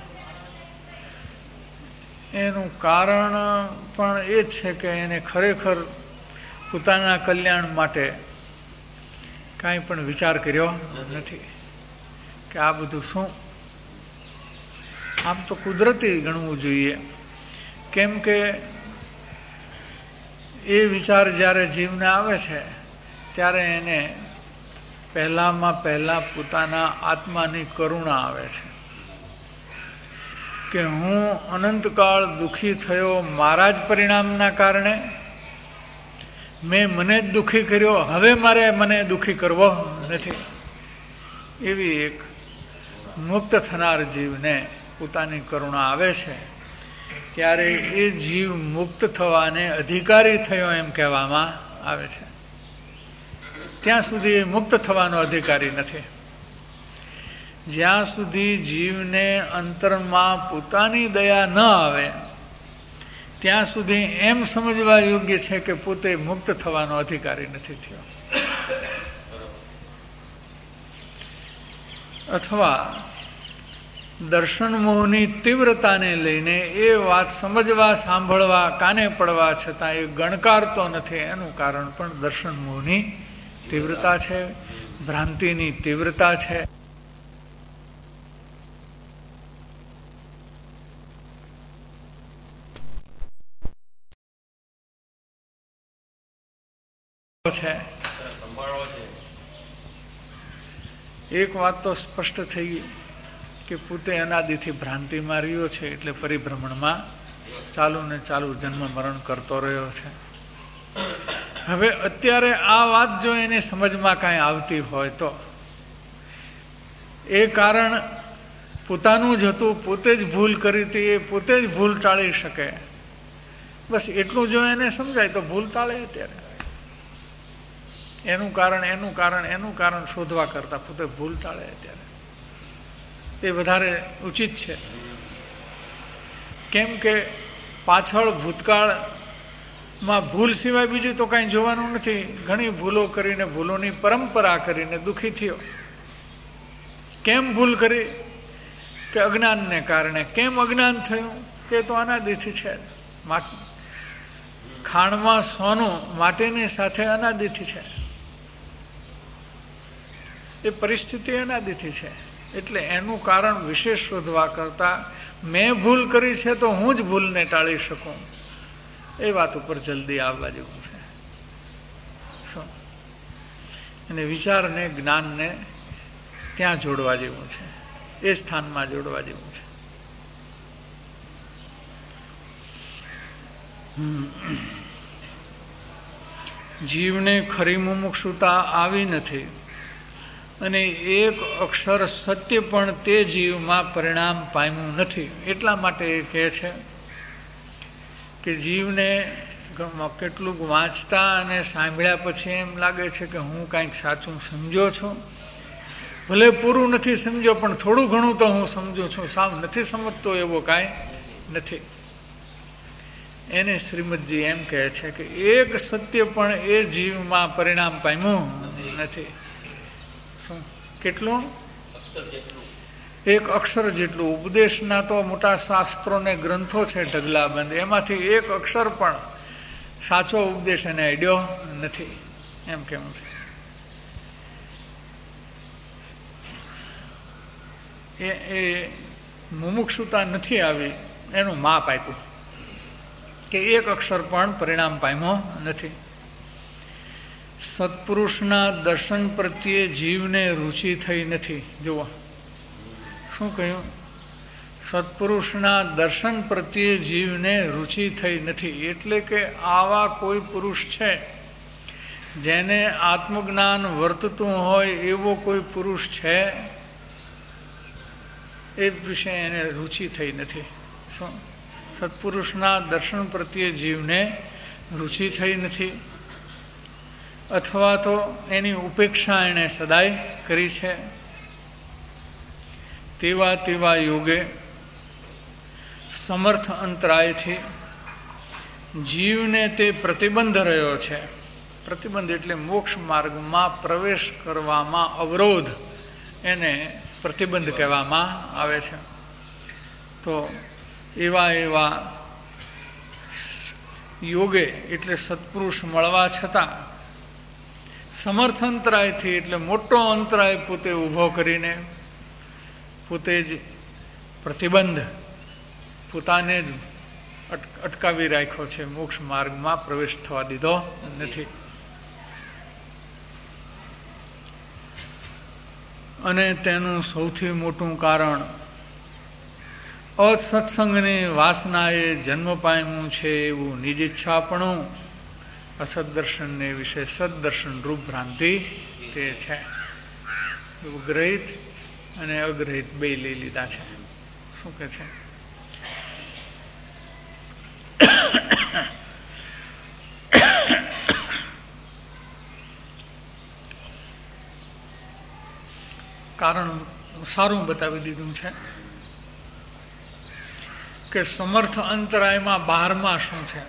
એનું કારણ પણ એ જ છે કે એને ખરેખર પોતાના કલ્યાણ માટે કાંઈ પણ વિચાર કર્યો નથી કે આ બધું શું. આમ તો કુદરતી ગણવું જોઈએ, કેમ કે એ વિચાર જ્યારે જીવને આવે છે ત્યારે એને પહેલામાં પહેલા પોતાના આત્માની કરુણા આવે છે કે હું અનંતકાળ દુઃખી થયો મારા જ પરિણામના કારણે, મેં મને જ દુઃખી કર્યો, હવે મારે મને દુઃખી કરવો નથી. એવી એક મુક્ત થનાર જીવને પોતાની કરુણા આવે છે ત્યારે એ જીવ મુક્ત થવાને અધિકારી થયો એમ કહેવામાં આવે છે. ત્યાં સુધી મુક્ત થવાનો અધિકારી નથી. જ્યાં સુધી જીવને અંતરમાં પોતાની દયા ન આવે ત્યાં સુધી એમ સમજવા યોગ્ય છે કે પોતે મુક્ત થવાનો અધિકારી નથી થયો. અથવા દર્શન મોહની તીવ્રતાને લઈને એ વાત સમજવા સાંભળવા કાને પડવા છતાં એ ગણકારતો નથી. એનું કારણ પણ દર્શન મોહની તીવ્રતા છે, ભ્રાંતિની તીવ્રતા છે. છે એક વાત તો સ્પષ્ટ થઈ ગઈ કે પોતે અનાદિથી ભ્રાંતિમાં રહ્યો છે એટલે પરિભ્રમણમાં ચાલુ ને ચાલુ જન્મ મરણ કરતો રહ્યો છે. હવે અત્યારે આ વાત જો એને સમજમાં કાંઈ આવતી હોય તો એ કારણ પોતાનું જ હતું, પોતે જ ભૂલ કરી હતી, એ પોતે જ ભૂલ ટાળી શકે. બસ એટલું જો એને સમજાય તો ભૂલ ટાળે. અત્યારે એનું કારણ એનું કારણ એનું કારણ શોધવા કરતા પોતે ભૂલ ટાળે અત્યારે એ વધારે ઉચિત છે. કેમ કે પાછળ ભૂતકાળમાં ભૂલ સિવાય બીજું તો કાંઈ જોવાનું નથી. ઘણી ભૂલો કરીને, ભૂલોની પરંપરા કરીને દુઃખી થયો. કેમ ભૂલ કરી? કે અજ્ઞાનને કારણે. કેમ અજ્ઞાન થયું? કે તો અનાદિથી છે. ખાણમાં સોનું માટીની સાથે અનાદિથી છે. એ પરિસ્થિતિ અનાદિથી છે. એટલે એનું કારણ વિશેષ શોધવા કરતા મેં ભૂલ કરી છે તો હું જ ભૂલને ટાળી શકું એ વાત ઉપર જલ્દી આવવા જેવું છે. શું અને વિચારને જ્ઞાનને ત્યાં જોડવા જેવું છે, એ સ્થાનમાં જોડવા જેવું છે. જીવને ખરી મુમુક્ષુતા આવી નથી અને એક અક્ષર સત્ય પણ તે જીવમાં પરિણામ પામ્યું નથી. એટલા માટે એ કહે છે કે જીવને કેટલુંક વાંચતા અને સાંભળ્યા પછી એમ લાગે છે કે હું કાંઈક સાચું સમજ્યો છું. ભલે પૂરું નથી સમજ્યો પણ થોડું ઘણું તો હું સમજું છું. સાવ નથી સમજતો એવો કાંઈ નથી. એને શ્રીમદજી એમ કહે છે કે એક સત્ય પણ એ જીવમાં પરિણામ પામ્યું નથી. શું? કેટલું? એક અક્ષર જેટલું. ઉપદેશના તો મોટા શાસ્ત્રો ને ગ્રંથો છે ઢગલાબંધ, એમાંથી એક અક્ષર પણ સાચો ઉપદેશ એને અડ્યો નથી એમ કેવું છે. એ એ મુમુક્ષુતા નથી આવી એનું માપ આપ્યું કે એક અક્ષર પણ પરિણામ પામ્યો નથી. સત્પુરુષના દર્શન પ્રત્યે જીવને રુચિ થઈ નથી. જુઓ શું કહ્યું? સત્પુરુષના દર્શન પ્રત્યે જીવને રુચિ થઈ નથી. એટલે કે આવા કોઈ પુરુષ છે જેને આત્મજ્ઞાન વર્તતું હોય એવો કોઈ પુરુષ છે એ વિશે એને રુચિ થઈ નથી. શું? સત્પુરુષના દર્શન પ્રત્યે જીવને રુચિ થઈ નથી, અથવા તો એની ઉપેક્ષા એણે સદાય કરી છે. તેવા તેવા યોગે સમર્થ અંતરાયથી જીવને તે પ્રતિબંધ રહ્યો છે પ્રતિબંધ એટલે મોક્ષ માર્ગમાં પ્રવેશ કરવામાં અવરોધ, એને પ્રતિબંધ કહેવામાં આવે છે. તો એવા એવા યોગે એટલે સત્પુરુષ મળવા છતાં સમર્થ અંતરાયથી એટલે મોટો અંતરાય પોતે ઊભો કરીને પોતે જ પ્રતિબંધ પોતાને જ અટકાવી રાખ્યો છે, મોક્ષ માર્ગમાં પ્રવેશ થવા દીધો નથી. અને તેનું સૌથી મોટું કારણ અસત્સંગની વાસનાએ જન્મ પામ્યું છે એવું નિજ ઈચ્છાપણું, અસદર્શનને વિશે સદદર્શન રૂપ ભ્રાંતિ તે છે. ગ્રહિત અને અગ્રહિત બે લઈ લીધા છે. શું કે છે? કારણ સારું બતાવી દીધું છે કે સમર્થ અંતરાયમાં બહારમાં શું છે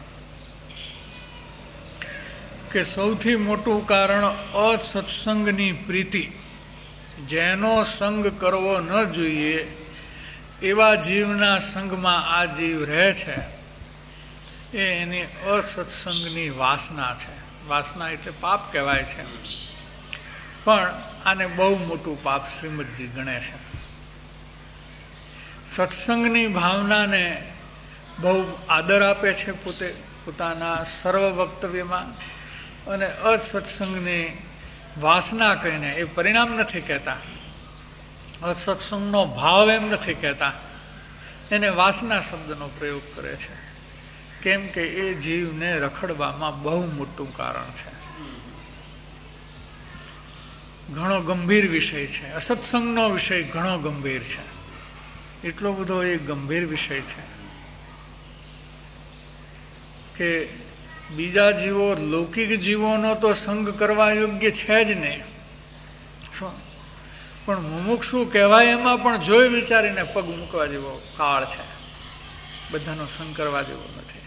કે સૌથી મોટું કારણ અસત્સંગની પ્રીતિ, જેનો સંગ કરવો ન જોઈએ એવા જીવના સંગમાં આ જીવ રહે છે, એ એની અસત્સંગની વાસના છે. વાસના એટલે પાપ કહેવાય છે, પણ આને બહુ મોટું પાપ શ્રીમદજી ગણે છે. સત્સંગની ભાવનાને બહુ આદર આપે છે પોતે પોતાના સર્વ વક્તવ્યમાં, અને અસત્સંગની વાસના કહીને એ પરિણામ નથી કહેતા, અસત્સંગનો ભાવ એમ નથી કહેતા, એને વાસના શબ્દનો પ્રયોગ કરે છે. કેમ કે એ જીવને રખડવામાં બહુ મોટું કારણ છે. ઘણો ગંભીર વિષય છે. અસત્સંગનો વિષય ઘણો ગંભીર છે. એટલો બધો એ ગંભીર વિષય છે કે બીજા જીવો, લૌકિક જીવોનો તો સંગ કરવા યોગ્ય છે જ નહીં, શું પણ મુમુક્ષુ કહેવાય એમાં પણ જોઈ વિચારીને પગ મૂકવા જેવો કાળ છે. બધાનો સંગ કરવા જેવો નથી.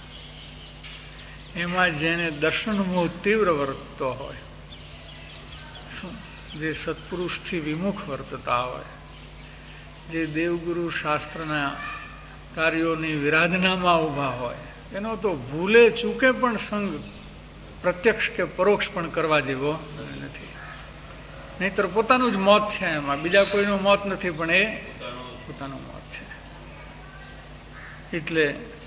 એમાં જેને દર્શન મોહ તીવ્ર વર્તતો હોય, શું જે સત્પુરુષથી વિમુખ વર્તતા હોય, જે દેવગુરુ શાસ્ત્રના કાર્યોની વિરાધનામાં ઊભા હોય, એનો તો ભૂલે ચૂકે પણ સંગ પ્રત્યક્ષ કે પરોક્ષ પણ કરવા જેવો નથી. નહીતર પોતાનું જ મોત છે એમાં, બીજા કોઈનું મોત નથી, પણ એ પોતાનું મોત છે. એટલે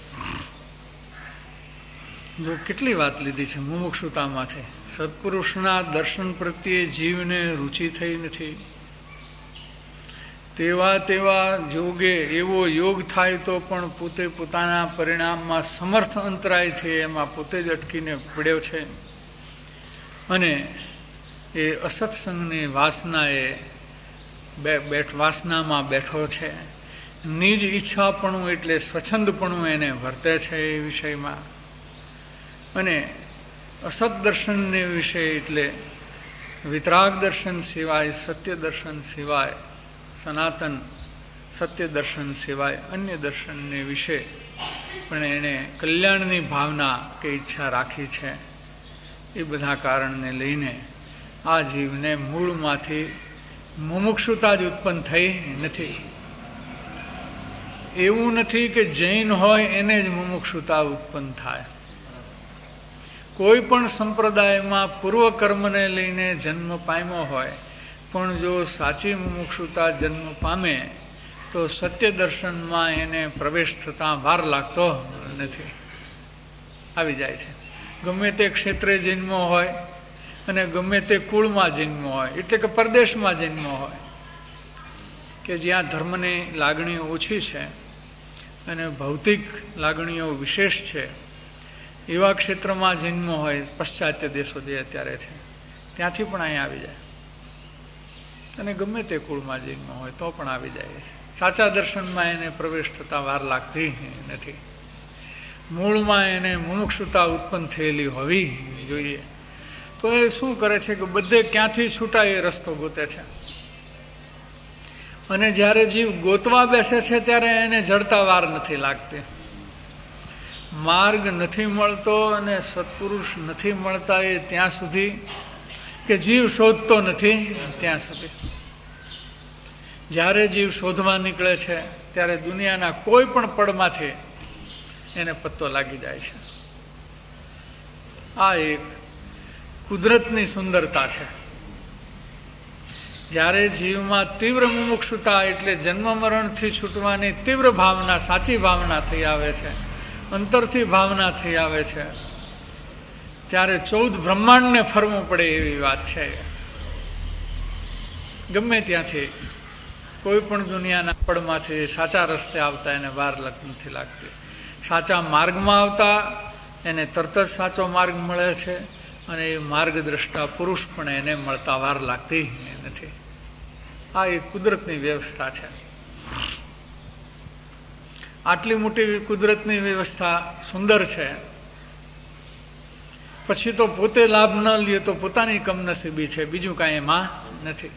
જો કેટલી વાત લીધી છે મુમુક્ષુતામાંથી. સત્પુરુષના દર્શન પ્રત્યે જીવને રુચિ થઈ નથી. તેવા તેવા યોગે એવો યોગ થાય તો પણ પોતે પોતાના પરિણામમાં સમર્થ અંતરાયથી એમાં પોતે જ અટકીને પડ્યો છે. અને એ અસત્સંગની વાસનાએ બેઠ વાસનામાં બેઠો છે. નિજ ઈચ્છાપણું એટલે સ્વચ્છંદપણું એને વર્તે છે એ વિષયમાં. અને અસત દર્શનને વિષય એટલે વિતરાગ દર્શન સિવાય, સત્ય દર્શન સિવાય, સનાતન સત્ય દર્શન સિવાય અન્ય દર્શનને વિશે પણ એણે કલ્યાણની ભાવના કે ઈચ્છા રાખી છે. એ બધા કારણને લઈને આ જીવને મૂળમાંથી મુમુક્ષુતા જ ઉત્પન્ન થઈ નથી. એવું નથી કે જૈન હોય એને જ મુમુક્ષુતા ઉત્પન્ન થાય. કોઈ પણ સંપ્રદાયમાં પૂર્વકર્મને લઈને જન્મ પામ્યો હોય, પણ જો સાચી મુમુક્ષુતા જન્મ પામે તો સત્ય દર્શનમાં એને પ્રવેશ થતાં વાર લાગતો નથી, આવી જાય છે. ગમે તે ક્ષેત્રે જન્મો હોય અને ગમે તે કુળમાં જન્મો હોય, એટલે કે પરદેશમાં જન્મો હોય કે જ્યાં ધર્મની લાગણીઓ ઓછી છે અને ભૌતિક લાગણીઓ વિશેષ છે, એવા ક્ષેત્રમાં જન્મો હોય, પશ્ચાત્ય દેશો જે અત્યારે છે ત્યાંથી પણ અહીંયા આવી જાય. અને ગમે તે કુળમાં જન્મ હોય તો પણ આવી જાય છે. સાચા દર્શનમાં એને પ્રવેશ થતાં વાર લાગતી નથી. મૂળમાં એને મુમુક્ષુતા ઉત્પન્ન થયેલી હોવી જોઈએ. તો એ શું કરે છે કે બધે ક્યાંથી છૂટાય એ રસ્તો ગોતે છે. અને જ્યારે જીવ ગોતવા બેસે છે ત્યારે એને જડતા વાર નથી લાગતી. માર્ગ નથી મળતો અને સત્પુરુષ નથી મળતા એ ત્યાં સુધી, કે જીવ શોધતો નથી ત્યાં સુધી. જ્યારે જીવ શોધવા નીકળે છે ત્યારે દુનિયાના કોઈ પણ પડમાંથી એને પત્તો લાગી જાય છે. આ એક કુદરતની સુંદરતા છે. જ્યારે જીવમાં તીવ્ર મુમુક્ષુતા એટલે જન્મ મરણથી છૂટવાની તીવ્ર ભાવના, સાચી ભાવના થઈ આવે છે, અંતરથી ભાવના થઈ આવે છે, ત્યારે ચૌદ બ્રહ્માંડને ફરવું પડે એવી વાત છે. ગમે ત્યાંથી કોઈ પણ દુનિયાના પડમાંથી સાચા રસ્તે આવતા એને વાર નથી લાગતી. સાચા માર્ગમાં આવતા એને તરત જ સાચો માર્ગ મળે છે અને એ માર્ગદ્રષ્ટા પુરુષ પણ એને મળતા વાર લાગતી નથી. આ એક કુદરતની વ્યવસ્થા છે. આટલી મોટી કુદરતની વ્યવસ્થા સુંદર છે, પછી તો પોતે લાભ ન લે તો પોતાની કમનસીબી છે, બીજું કાંઈ એમાં નથી.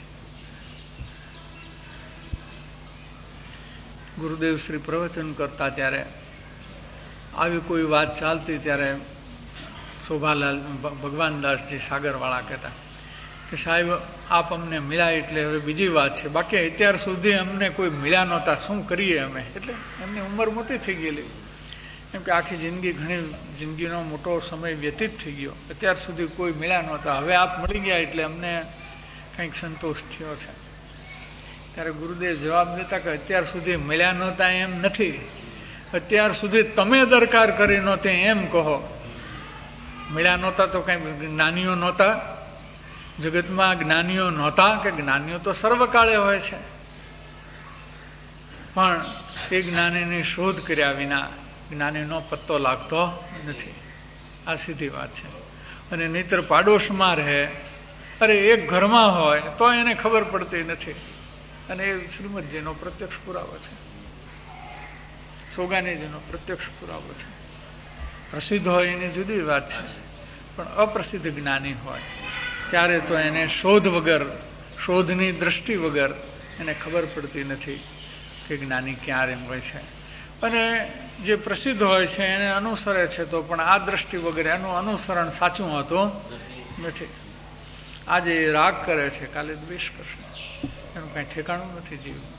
ગુરુદેવ શ્રી પ્રવચન કરતા ત્યારે આવી કોઈ વાત ચાલતી ત્યારે શોભાલાલ ભગવાનદાસજી સાગરવાળા કહેતા કે સાહેબ આપ અમને મળ્યા એટલે હવે બીજી વાત છે, બાકી અત્યાર સુધી અમને કોઈ મળ્યા નહોતા, શું કરીએ અમે? એટલે એમની ઉંમર મોટી થઈ ગયેલી, એમ કે આખી જિંદગી ઘણી જિંદગીનો મોટો સમય વ્યતીત થઈ ગયો, અત્યાર સુધી કોઈ મળ્યા નહોતા, હવે આપ મળી ગયા એટલે અમને કંઈક સંતોષ થયો છે. ત્યારે ગુરુદેવ જવાબ દેતા કે અત્યાર સુધી મળ્યા નહોતા એમ નથી, અત્યાર સુધી તમે દરકાર કરી નહોતી એમ કહો. મળ્યા નહોતા તો કંઈ જ્ઞાનીઓ નહોતા, જગતમાં જ્ઞાનીઓ નહોતા, કે જ્ઞાનીઓ તો સર્વકાળે હોય છે, પણ એ જ્ઞાનીની શોધ કર્યા વિના જ્ઞાનીનો પત્તો લાગતો નથી. આ સીધી વાત છે. અને નહીતર પાડોશમાં રહે, અરે એક ઘરમાં હોય તો એને ખબર પડતી નથી. અને એ શ્રીમદજીનો પ્રત્યક્ષ પુરાવો છે, સોગાનીજીનો પ્રત્યક્ષ પુરાવો છે. પ્રસિદ્ધ હોય એની જુદી વાત છે, પણ અપ્રસિદ્ધ જ્ઞાની હોય ત્યારે તો એને શોધ વગર, શોધની દ્રષ્ટિ વગર એને ખબર પડતી નથી કે જ્ઞાની ક્યારે હોય છે. અને જે પ્રસિદ્ધ હોય છે એને અનુસરે છે તો પણ આ દ્રષ્ટિ વગર એનું અનુસરણ સાચું હોતું નથી. આજે રાગ કરે છે, કાલે દ્વેષ કરશે, એનું કાંઈ ઠેકાણું નથી જીવનું.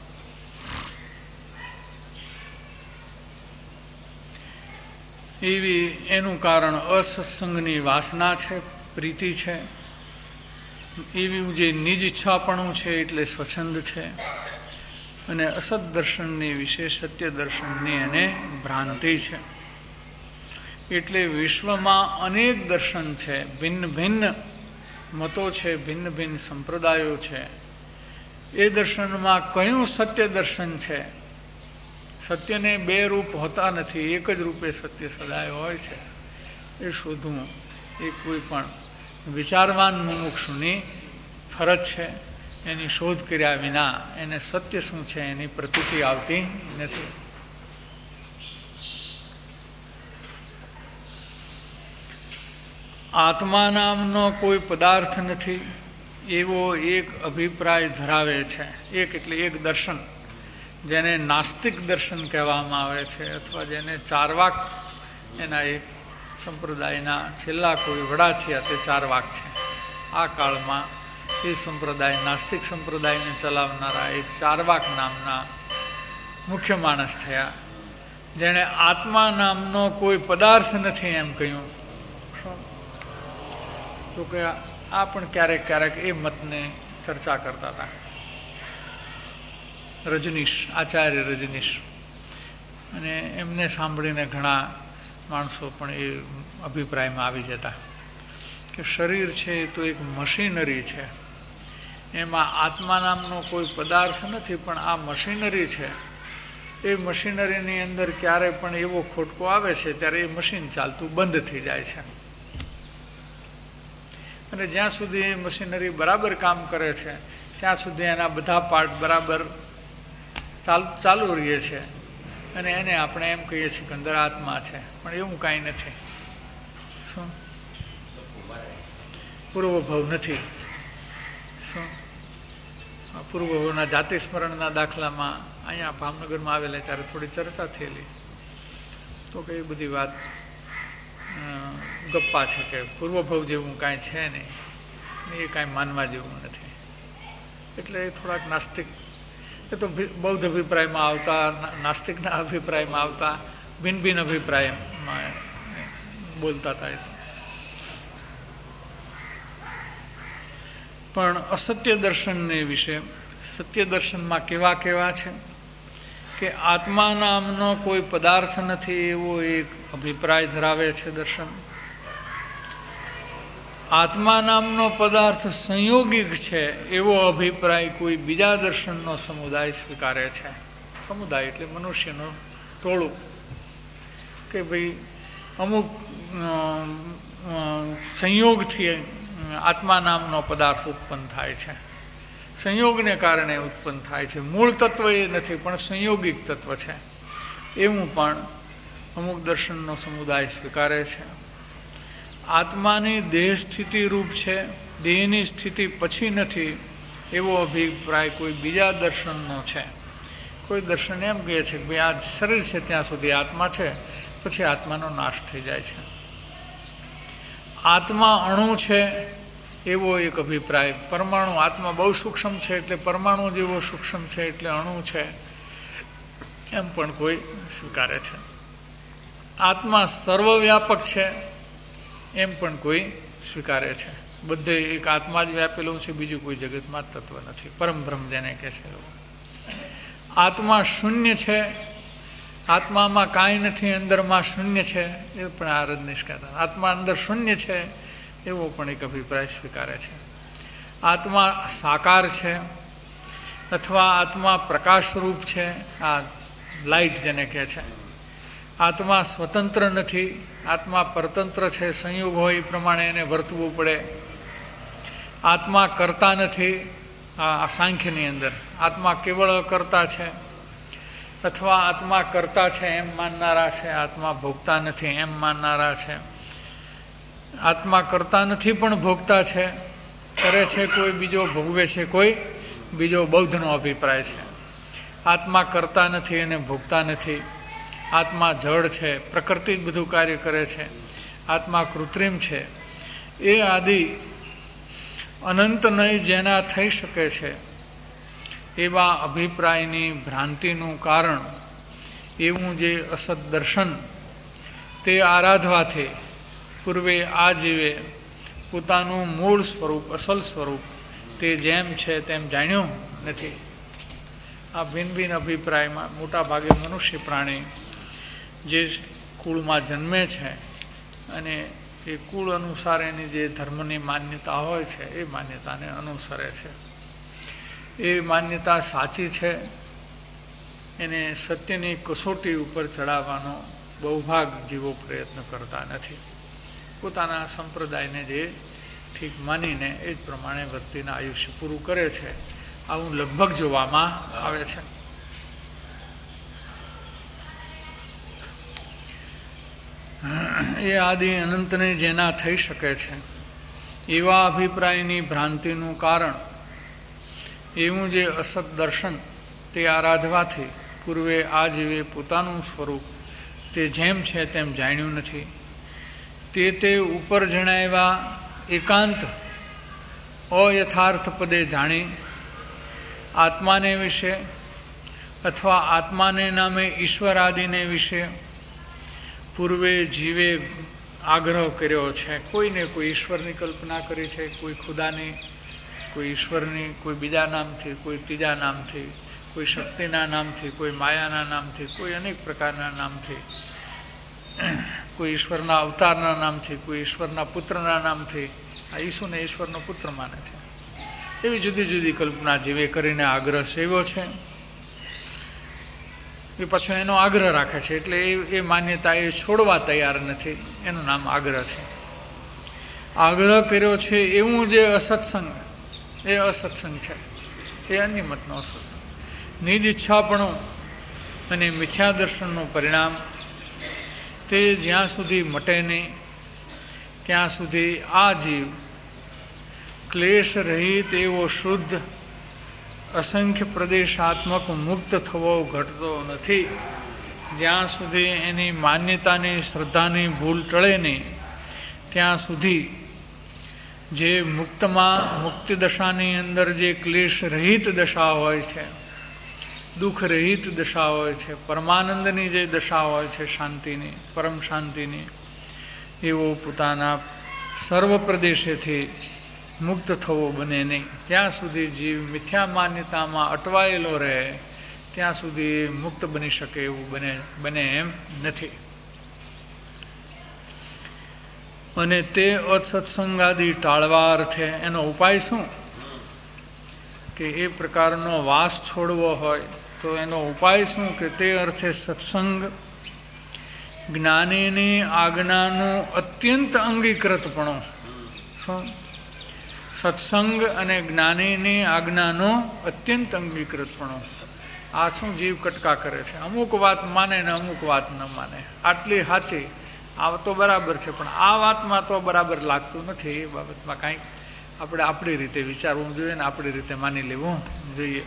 એવી એનું કારણ અસત્સંગની વાસના છે, પ્રીતિ છે. એવી જે નિજ ઈચ્છાપણું છે એટલે સ્વચ્છંદ છે. અને અસત દર્શનની વિશે સત્ય દર્શનની એને ભ્રાંતિ છે. એટલે વિશ્વમાં અનેક દર્શન છે, ભિન્ન ભિન્ન મતો છે, ભિન્ન ભિન્ન સંપ્રદાયો છે. એ દર્શનમાં કયું સત્ય દર્શન છે? સત્યને બે રૂપ હોતા નથી, એક જ રૂપે સત્ય સદાય હોય છે. એ શોધવું એ કોઈ પણ વિચારવાન મુમુક્ષુની ફરજ છે. એની શોધ કર્યા વિના એને સત્ય શું છે એની પ્રતીતિ આવતી નથી. આત્મા નામનો કોઈ પદાર્થ નથી એવો એક અભિપ્રાય ધરાવે છે. એક એટલે એક દર્શન, જેને નાસ્તિક દર્શન કહેવામાં આવે છે, અથવા જેને ચારવાક, એના એક સંપ્રદાયના છેલ્લા કોઈ વડા થયા તે ચારવાક છે. આ કાળમાં એ સંપ્રદાય, નાસ્તિક સંપ્રદાયને ચલાવનારા એક ચારવાક નામના મુખ્ય માણસ થયા, જેણે આત્મા નામનો કોઈ પદાર્થ નથી એમ કહ્યું. તો કે આ પણ ક્યારેક ક્યારેક એ મતને ચર્ચા કરતા હતા. રજનીશ, આચાર્ય રજનીશ, અને એમને સાંભળીને ઘણા માણસો પણ એ અભિપ્રાયમાં આવી જતા કે શરીર છે એ તો એક મશીનરી છે, એમાં આત્મા નામનો કોઈ પદાર્થ નથી, પણ આ મશીનરી છે, એ મશીનરીની અંદર ક્યારે પણ એવો ખોટકો આવે છે ત્યારે એ મશીન ચાલતું બંધ થઈ જાય છે. અને જ્યાં સુધી એ મશીનરી બરાબર કામ કરે છે ત્યાં સુધી એના બધા પાર્ટ બરાબર ચાલ ચાલુ રહીએ છે. અને એને આપણે એમ કહીએ છીએ કે અંદર આત્મા છે, પણ એવું કાંઈ નથી. શું પૂર્વભાવ નથી? શું પૂર્વભાવના જાતિ સ્મરણના દાખલામાં અહીંયા ભાવનગરમાં આવેલા ત્યારે થોડી ચર્ચા થયેલી તો કે એ બધી વાત ગપ્પા છે, કે પૂર્વભવ જેવું કાંઈ છે નહીં, એ કાંઈ માનવા જેવું નથી. એટલે એ થોડાક નાસ્તિક, એ તો બૌદ્ધ અભિપ્રાયમાં આવતા, નાસ્તિકના અભિપ્રાયમાં આવતા ભિન્ન ભિન્ન અભિપ્રાયમાં બોલતા હતા. પણ અસત્ય દર્શનને વિશે, સત્ય દર્શનમાં કેવા કેવા છે કે આત્મા નામનો કોઈ પદાર્થ નથી એવો એક અભિપ્રાય ધરાવે છે દર્શન. આત્મા નામનો પદાર્થ સંયોગિક છે એવો અભિપ્રાય કોઈ બીજા દર્શનનો સમુદાય સ્વીકારે છે. સમુદાય એટલે મનુષ્યનું ટોળું, કે ભાઈ અમુક સંયોગથી આત્મા નામનો પદાર્થ ઉત્પન્ન થાય છે, સંયોગને કારણે ઉત્પન્ન થાય છે. મૂળ તત્વ એ નથી, પણ સંયોગિક તત્વ છે, એવું પણ અમુક દર્શનનો સમુદાય સ્વીકારે છે. આત્માની દેહ સ્થિતિ રૂપ છે, દેહની સ્થિતિ પછી નથી એવો અભિપ્રાય કોઈ બીજા દર્શનનો છે. કોઈ દર્શન એમ કહે છે કે ભાઈ આ શરીર છે ત્યાં સુધી આત્મા છે, પછી આત્માનો નાશ થઈ જાય છે. આત્મા અણુ છે એવો એક અભિપ્રાય, પરમાણુ, આત્મા બહુ સૂક્ષ્મ છે એટલે પરમાણુ જેવો સૂક્ષ્મ છે એટલે અણુ છે, એમ પણ કોઈ સ્વીકારે છે. આત્મા સર્વવ્યાપક છે એમ પણ કોઈ સ્વીકારે છે. બધે એક આત્મા જ વ્યાપેલું છે, બીજું કોઈ જગતમાં તત્વ નથી, પરમ બ્રહ્મ જેને કહે છે. આત્મા શૂન્ય છે, આત્મામાં કાંઈ નથી, અંદરમાં શૂન્ય છે, એ પણ આ રજનીશ કહેતા. આત્મા અંદર શૂન્ય છે એવો પણ એક અભિપ્રાય સ્વીકારે છે. આત્મા સાકાર છે અથવા આત્મા પ્રકાશરૂપ છે, આ લાઇટ જેને કહે છે. આત્મા સ્વતંત્ર નથી, આત્મા પરતંત્ર છે, સંયોગ હોય એ પ્રમાણે એને વર્તવું પડે. આત્મા કરતા નથી, આ સાંખ્યની અંદર આત્મા કેવળ કરતા છે, અથવા આત્મા કરતા છે એમ માનનારા છે, આત્મા ભોગતા નથી એમ માનનારા છે. આત્મા કરતા નથી પણ ભોગતા છે, કરે છે કોઈ બીજો, ભોગવે છે કોઈ બીજો, બૌદ્ધનો અભિપ્રાય છે. આત્મા કરતા નથી અને ભોગતા નથી. આત્મા જળ છે, પ્રકૃતિ જ બધું કાર્ય કરે છે. આત્મા કૃત્રિમ છે. એ આદિ અનંત નહીં જેના થઈ શકે છે એવા અભિપ્રાયની ભ્રાંતિનું કારણ એવું જે અસત દર્શન, તે આરાધવાથી પૂર્વે આ જીવે પોતાનું મૂળ સ્વરૂપ, અસલ સ્વરૂપ તે જેમ છે તેમ જાણ્યું નથી. આ ભિન્ન ભિન્ન અભિપ્રાયમાં મોટા ભાગે મનુષ્ય પ્રાણી જે કુળમાં જન્મે છે અને એ કુળ અનુસાર એની જે ધર્મની માન્યતા હોય છે એ માન્યતાને અનુસરે છે. એ માન્યતા સાચી છે, એને સત્યની કસોટી ઉપર ચડાવવાનો બહુભાગ જીવો પ્રયત્ન કરતા નથી. પોતાના સંપ્રદાયને જે ઠીક માનીને એ જ પ્રમાણે વ્યક્તિના આયુષ્ય પૂરું કરે છે. આવું લગભગ જોવામાં આવે છે. એ આદિ અનંતને જેના થઈ શકે છે એવા અભિપ્રાયની ભ્રાંતિનું કારણ એવું જે અસત દર્શન, તે આરાધવાથી પૂર્વે આ જીવે પોતાનું સ્વરૂપ તે જેમ છે તેમ જાણ્યું નથી. તે તે ઉપર જણાવ્યા એકાંત અયથાર્થ પદે જાણી આત્માને વિશે અથવા આત્માને નામે ઈશ્વર આદિને વિશે પૂર્વે જીવે આગ્રહ કર્યો છે. કોઈને કોઈ ઈશ્વરની કલ્પના કરી છે, કોઈ ખુદાની, કોઈ ઈશ્વરની, કોઈ બીજા નામથી, કોઈ ત્રીજા નામથી, કોઈ શક્તિના નામથી, કોઈ માયાના નામથી, કોઈ અનેક પ્રકારના નામથી, કોઈ ઈશ્વરના અવતારના નામથી, કોઈ ઈશ્વરના પુત્રના નામથી આ ઈસુને ઈશ્વરનો પુત્ર માને છે. એવી જુદી જુદી કલ્પના જીવે કરીને આગ્રહ સેવ્યો છે. એ પાછો એનો આગ્રહ રાખે છે, એટલે એ એ માન્યતા એ છોડવા તૈયાર નથી. એનું નામ આગ્રહ છે. આગ્રહ કર્યો છે એવું જે અસત્સંગ, એ અસત્સંગ છે, એ અન્ય મતનો અસત્સંગ. નિજ ઈચ્છાપણું અને મિથ્યા દર્શનનું પરિણામ તે જ્યાં સુધી મટે નહીં ત્યાં સુધી આ જીવ ક્લેશ રહિત એવો શુદ્ધ અસંખ્ય પ્રદેશાત્મક મુક્ત થવો ઘટતો નથી. જ્યાં સુધી એની માન્યતાની શ્રદ્ધાની ભૂલ ટળે નહીં ત્યાં સુધી જે મુક્તમાં મુક્તિ દશાની અંદર જે ક્લેશ રહિત દશા હોય છે, દુઃખ રહિત દશા હોય છે, પરમાનંદની જે દશા હોય છે, શાંતિની, પરમ શાંતિની, એવો પોતાના સર્વ પ્રદેશેથી મુક્ત થવો બને નહીં. ત્યાં સુધી જીવ મિથ્યા માન્યતામાં અટવાયેલો રહે ત્યાં સુધી મુક્ત બની શકે એવું બને બને એમ નથી. અને તે અસત્સંગાદી ટાળવા અર્થે એનો ઉપાય શું? કે એ પ્રકારનો વાસ છોડવો હોય તો એનો ઉપાય શું? કે તે અર્થે સત્સંગ, જ્ઞાનીની આજ્ઞાનું અત્યંત અંગીકૃતપણું. શું? સત્સંગ અને જ્ઞાનીની આજ્ઞાનો અત્યંત અંગીકૃતપણું. આ શું જીવ કટકા કરે છે? અમુક વાત માને ને અમુક વાત ન માને. આટલી સાચી, આ તો બરાબર છે, પણ આ વાતમાં તો બરાબર લાગતું નથી. એ બાબતમાં કાંઈક આપણે આપણી રીતે વિચારવું જોઈએ ને આપણી રીતે માની લેવું જોઈએ.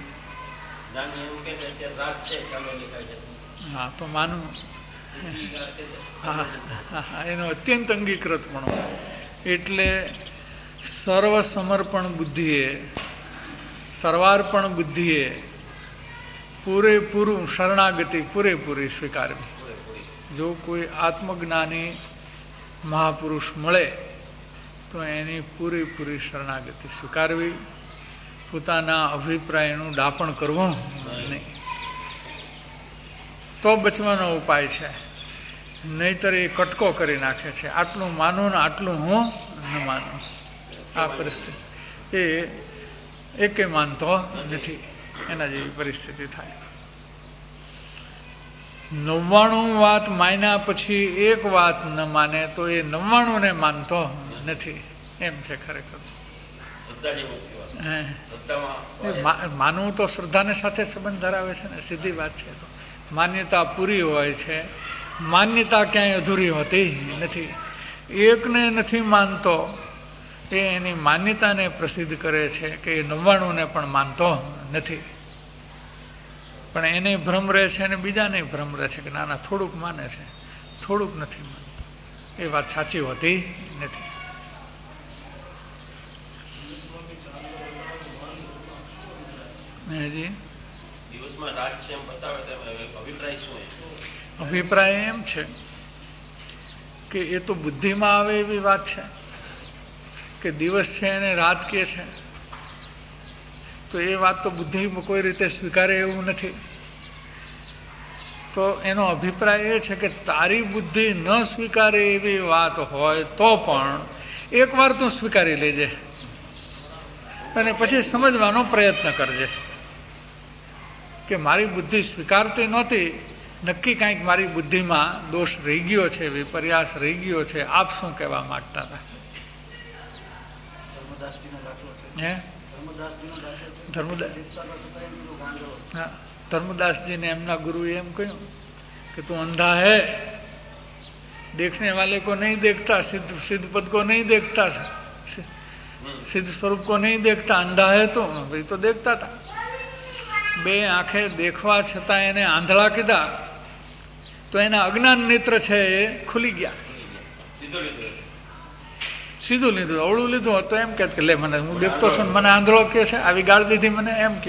હા તો માનવું. હા એનો અત્યંત અંગીકૃતપણું. એટલે સર્વ સમર્પણ બુદ્ધિએ, સર્વાર્પણ બુદ્ધિએ પૂરેપૂરું શરણાગતિ પૂરેપૂરી સ્વીકારવી. જો કોઈ આત્મજ્ઞાની મહાપુરુષ મળે તો એની પૂરેપૂરી શરણાગતિ સ્વીકારવી. પોતાના અભિપ્રાયનું ડાપણ કરવું નહીં. તો બચવાનો ઉપાય છે. નહીતર એ કટકો કરી નાખે છે. આટલું માનું ને આટલું હું ન માનું. આ પરિસ્થિતિ એ એકે માનતો નથી. એના જેવી પરિસ્થિતિ થાય. નવ્વાણું વાત માન્યા પછી એક વાત ન માને તો એ નવ્વાણું ને માનતો નથી. એમ છે ખરેખર. માનવું તો શ્રદ્ધાને સાથે સંબંધ ધરાવે છે ને, સીધી વાત છે. તો માન્યતા પૂરી હોય છે, માન્યતા ક્યાંય અધૂરી હોતી નથી. એકને નથી માનતો એ એની માન્યતાને પ્રસિદ્ધ કરે છે કે એ નવ્વાણુંને પણ માનતો નથી. પણ એને ભ્રમ રહે છે અને બીજાને ભ્રમ રહે છે કે ના ના થોડુંક માને છે, થોડુંક નથી માનતો. એ વાત સાચી હોતી નથી. જી અભિપ્રાય એમ છે કે એ તો બુદ્ધિમાં આવે એવી વાત છે કે દિવસ છે અને રાત કે છે, તો એ વાત તો બુદ્ધિ કોઈ રીતે સ્વીકારે એવું નથી. તો એનો અભિપ્રાય એ છે કે તારી બુદ્ધિ ન સ્વીકારે એવી વાત હોય તો પણ એકવાર તું સ્વીકારી લેજે અને પછી સમજવાનો પ્રયત્ન કરજે કે મારી બુદ્ધિ સ્વીકારતી નહોતી, નક્કી કાંઈક મારી બુદ્ધિમાં દોષ રહી ગયો છે, વિપર્યાસ રહી ગયો છે. આપ શું કહેવા માંગતા હતા? હે धर्मदासजी ने एमना गुरु एम कहूं कि तू अंधा है, देखने वाले को नहीं देखता, सिद्ध सिद्ध पद को नहीं देखता, सिद्ध स्वरूप को नहीं देखता, अंधा है तो भाई तो देखता था. बे आंखे देखवा छता एने आंधळा कीधा तो एना अज्ञान नेत्र छे ए खुली गया. सीधू लीधुं, अवळुं लीधुं तो एम कहत के ले मने हूँ देखतो छुं मने आंधळो के छे, आवी गाळ दीधी मने एम के.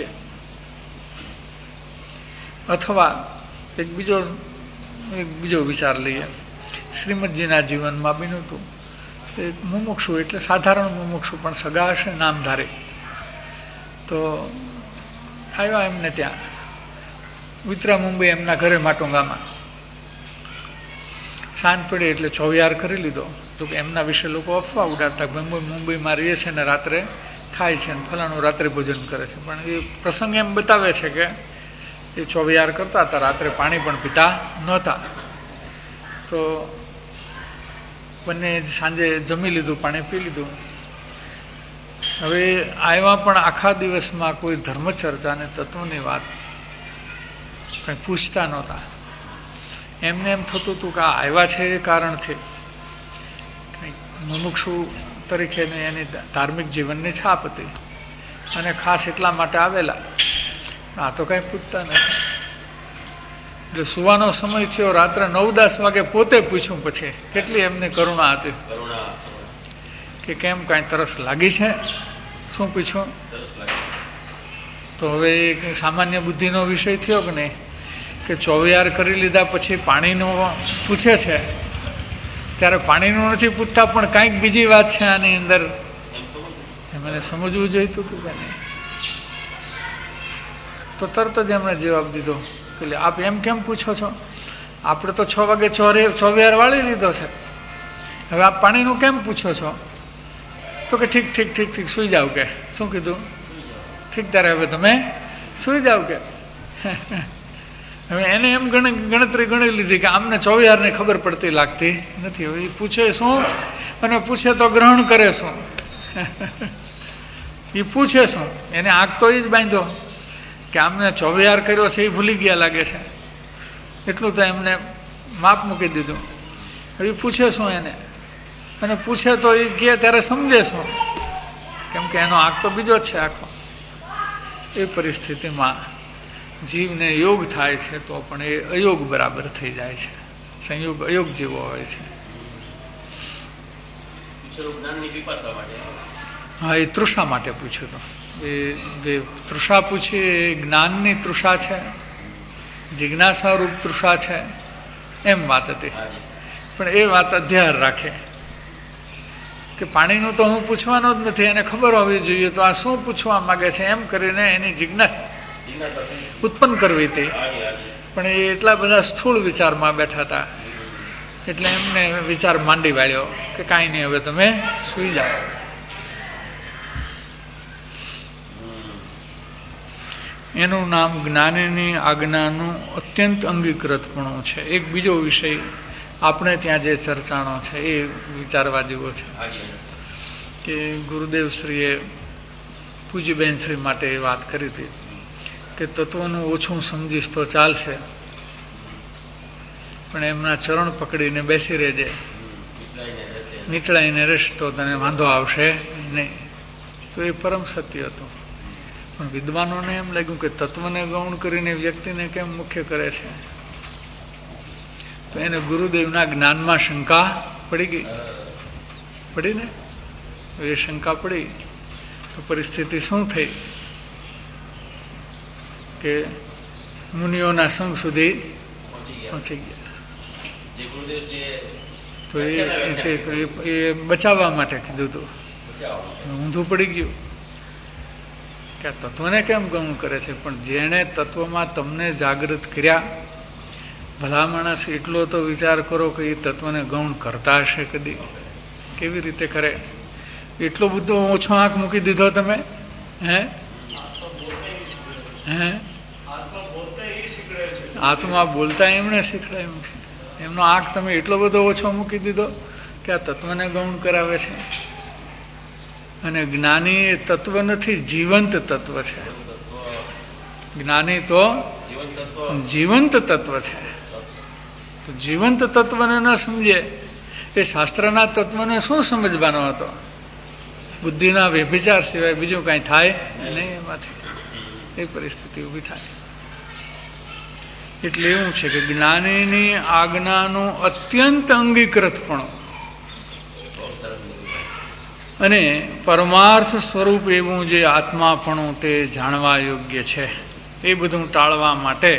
अथवा एक बीजो एक बीजो विचार लीए. श्रीमदजीना जीवनमां बन्युं हतुं. एक मुमुक्षु एटले साधारण मुमुक्षु पण सगा हशे नामधारी. तो आव्या एमने त्यां वितरा मुंबई एमना घरे माटुंगामां. सांज पड़ी एटले चौविहार करी लीधो. तो कि एमना विषे लोको अफवा उडाडता मुंबई मुंबईमां रहे छे ने रात्रे खाय छे ने फलाणुं रात्रे भोजन करे छे. पण ए प्रसंग एम बतावे छे के એ ચોવિહાર કરતા હતા, રાત્રે પાણી પણ પીતા નહોતા. તો બંને સાંજે જમી લીધું, પાણી પી લીધું. હવે આવ્યા પણ આખા દિવસમાં કોઈ ધર્મચર્ચા અને તત્વની વાત કંઈ પૂછતા નહોતા. એમને એમ થતું હતું કે આ આવ્યા છે એ કારણથી કંઈક મુમુક્ષુ તરીકેની એની ધાર્મિક જીવનની છાપ હતી અને ખાસ એટલા માટે આવેલા. આ તો કઈ પૂછતા નથી. એટલે સુવાનો સમય થયો, રાત્રે નવ દસ વાગે પોતે પૂછ્યું પછી કેટલી એમને કરુણા હતી કે કેમ કાંઈ તરસ લાગી છે? શું પૂછ્યું? તો હવે સામાન્ય બુદ્ધિનો વિષય થયો કે નહીં, કે ચોવિયાર કરી લીધા પછી પાણીનું પૂછે છે, ત્યારે પાણીનું નથી પૂછતા પણ કાંઈક બીજી વાત છે આની અંદર, મને સમજવું જોઈતું હતું કે નહીં. તો તરત જ એમણે જવાબ દીધો કે આપ એમ કેમ પૂછો છો? આપણે તો છ વાગે ચોરે ચોવિયાર વાળી લીધો છે, હવે આપ પાણીનું કેમ પૂછો છો? તો કે ઠીક ઠીક ઠીક ઠીક સુઈ જાવ. કે શું કીધું? ઠીક, ત્યારે હવે તમે સુઈ જાવ. કે હવે એને એમ ગણતરી ગણી લીધી કે આમને ચોવિયારની ખબર પડતી લાગતી નથી. હવે એ પૂછે શું અને પૂછે તો ગ્રહણ કરે શું? એ પૂછે શું? એને આંખ તો એ જ બાંધ્યો કે આમને ચોવિયાર કર્યો છે એ ભૂલી ગયા લાગે છે, એટલું તો એમને માપ મૂકી દીધું. હવે પૂછે શું એને? અને પૂછે તો એ કહે ત્યારે સમજે શું? કેમ કે એનો આંખ તો બીજો જ છે આખો. એ પરિસ્થિતિમાં જીવને યોગ થાય છે તો પણ એ અયોગ બરાબર થઈ જાય છે, સંયોગ અયોગ જેવો હોય છે. હા, એ તૃષા માટે પૂછ્યું હતું. એ જે તૃષા પૂછી એ જ્ઞાનની તૃષા છે, જિજ્ઞાસારૂપ તૃષા છે, એમ વાત હતી. પણ એ વાત અધ્યાર રાખે કે પાણીનું તો હું પૂછવાનો જ નથી, એને ખબર હોવી જોઈએ તો આ શું પૂછવા માગે છે, એમ કરીને એની જિજ્ઞાસા ઉત્પન્ન કરવી હતી. પણ એ એટલા બધા સ્થૂળ વિચારમાં બેઠા હતા એટલે એમને વિચાર માંડી વાળ્યો કે કાંઈ નહીં, હવે તમે સુઈ જાઓ. એનું નામ જ્ઞાનીની આજ્ઞાનું અત્યંત અંગીકૃતપણું છે. એક બીજો વિષય આપણે ત્યાં જે ચર્ચાનો છે એ વિચારવા જેવો છે કે ગુરુદેવશ્રીએ પૂજ્યબેન શ્રી માટે એ વાત કરી હતી કે તત્વનું ઓછું સમજીશ તો ચાલશે, પણ એમના ચરણ પકડીને બેસી રહેજે, નીચળાઈને રહેશ તો તને વાંધો આવશે નહીં. તો એ પરમ સત્ય હતું. પણ વિદ્વાનોને એમ લાગ્યું કે તત્વને ગૌણ કરીને વ્યક્તિને કેમ મુખ્ય કરે છે, તો એને ગુરુદેવના જ્ઞાનમાં શંકા પડી ગઈ. પડી ને? એ શંકા પડી તો પરિસ્થિતિ શું થઈ કે મુનિઓના સંઘ સુધી પહોંચી ગયા. તો એ બચાવવા માટે કીધું હતું, ઊંધું પડી ગયું કે આ તત્વને કેમ ગૌણ કરે છે. પણ જેણે તત્વમાં તમને જાગૃત કર્યા, ભલા માણસ એટલો તો વિચાર કરો કે એ તત્વને ગૌણ કરતા હશે કદી? કેવી રીતે કરે? એટલો બધો ઓછો આંખ મૂકી દીધો તમે? હે હે આત્મા બોલતા એમણે શીખડાયું છે. એમનો આંખ તમે એટલો બધો ઓછો મૂકી દીધો કે આ તત્વને ગૌણ કરાવે છે. અને જ્ઞાની એ તત્વ નથી, જીવંત તત્વ છે. જ્ઞાની તો જીવંત તત્વ છે. તો જીવંત તત્વને ન સમજે એ શાસ્ત્રના તત્વને શું સમજવાનો હતો? બુદ્ધિના વ્યભિચાર સિવાય બીજું કાંઈ થાય નહીં એમાંથી. એ પરિસ્થિતિ ઊભી થાય. એટલે એવું છે કે જ્ઞાનીની આજ્ઞાનું અત્યંત અંગીકૃતપણું અને પરમાર્થ સ્વરૂપ એવું જે આત્માપણું તે જાણવા યોગ્ય છે, એ બધું ટાળવા માટે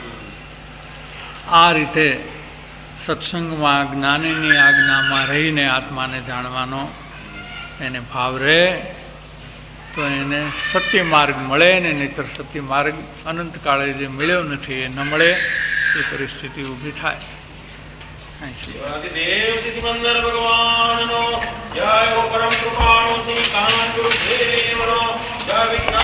આ રીતે સત્સંગમાં જ્ઞાનીની આજ્ઞામાં રહીને આત્માને જાણવાનો એને ભાવ રહે તો એને સત્ય માર્ગ મળે ને, નહીતર સત્ય માર્ગ અનંતકાળે જે મળ્યો નથી એ ન મળે. એ પરિસ્થિતિ ઊભી થાય. ભગવાન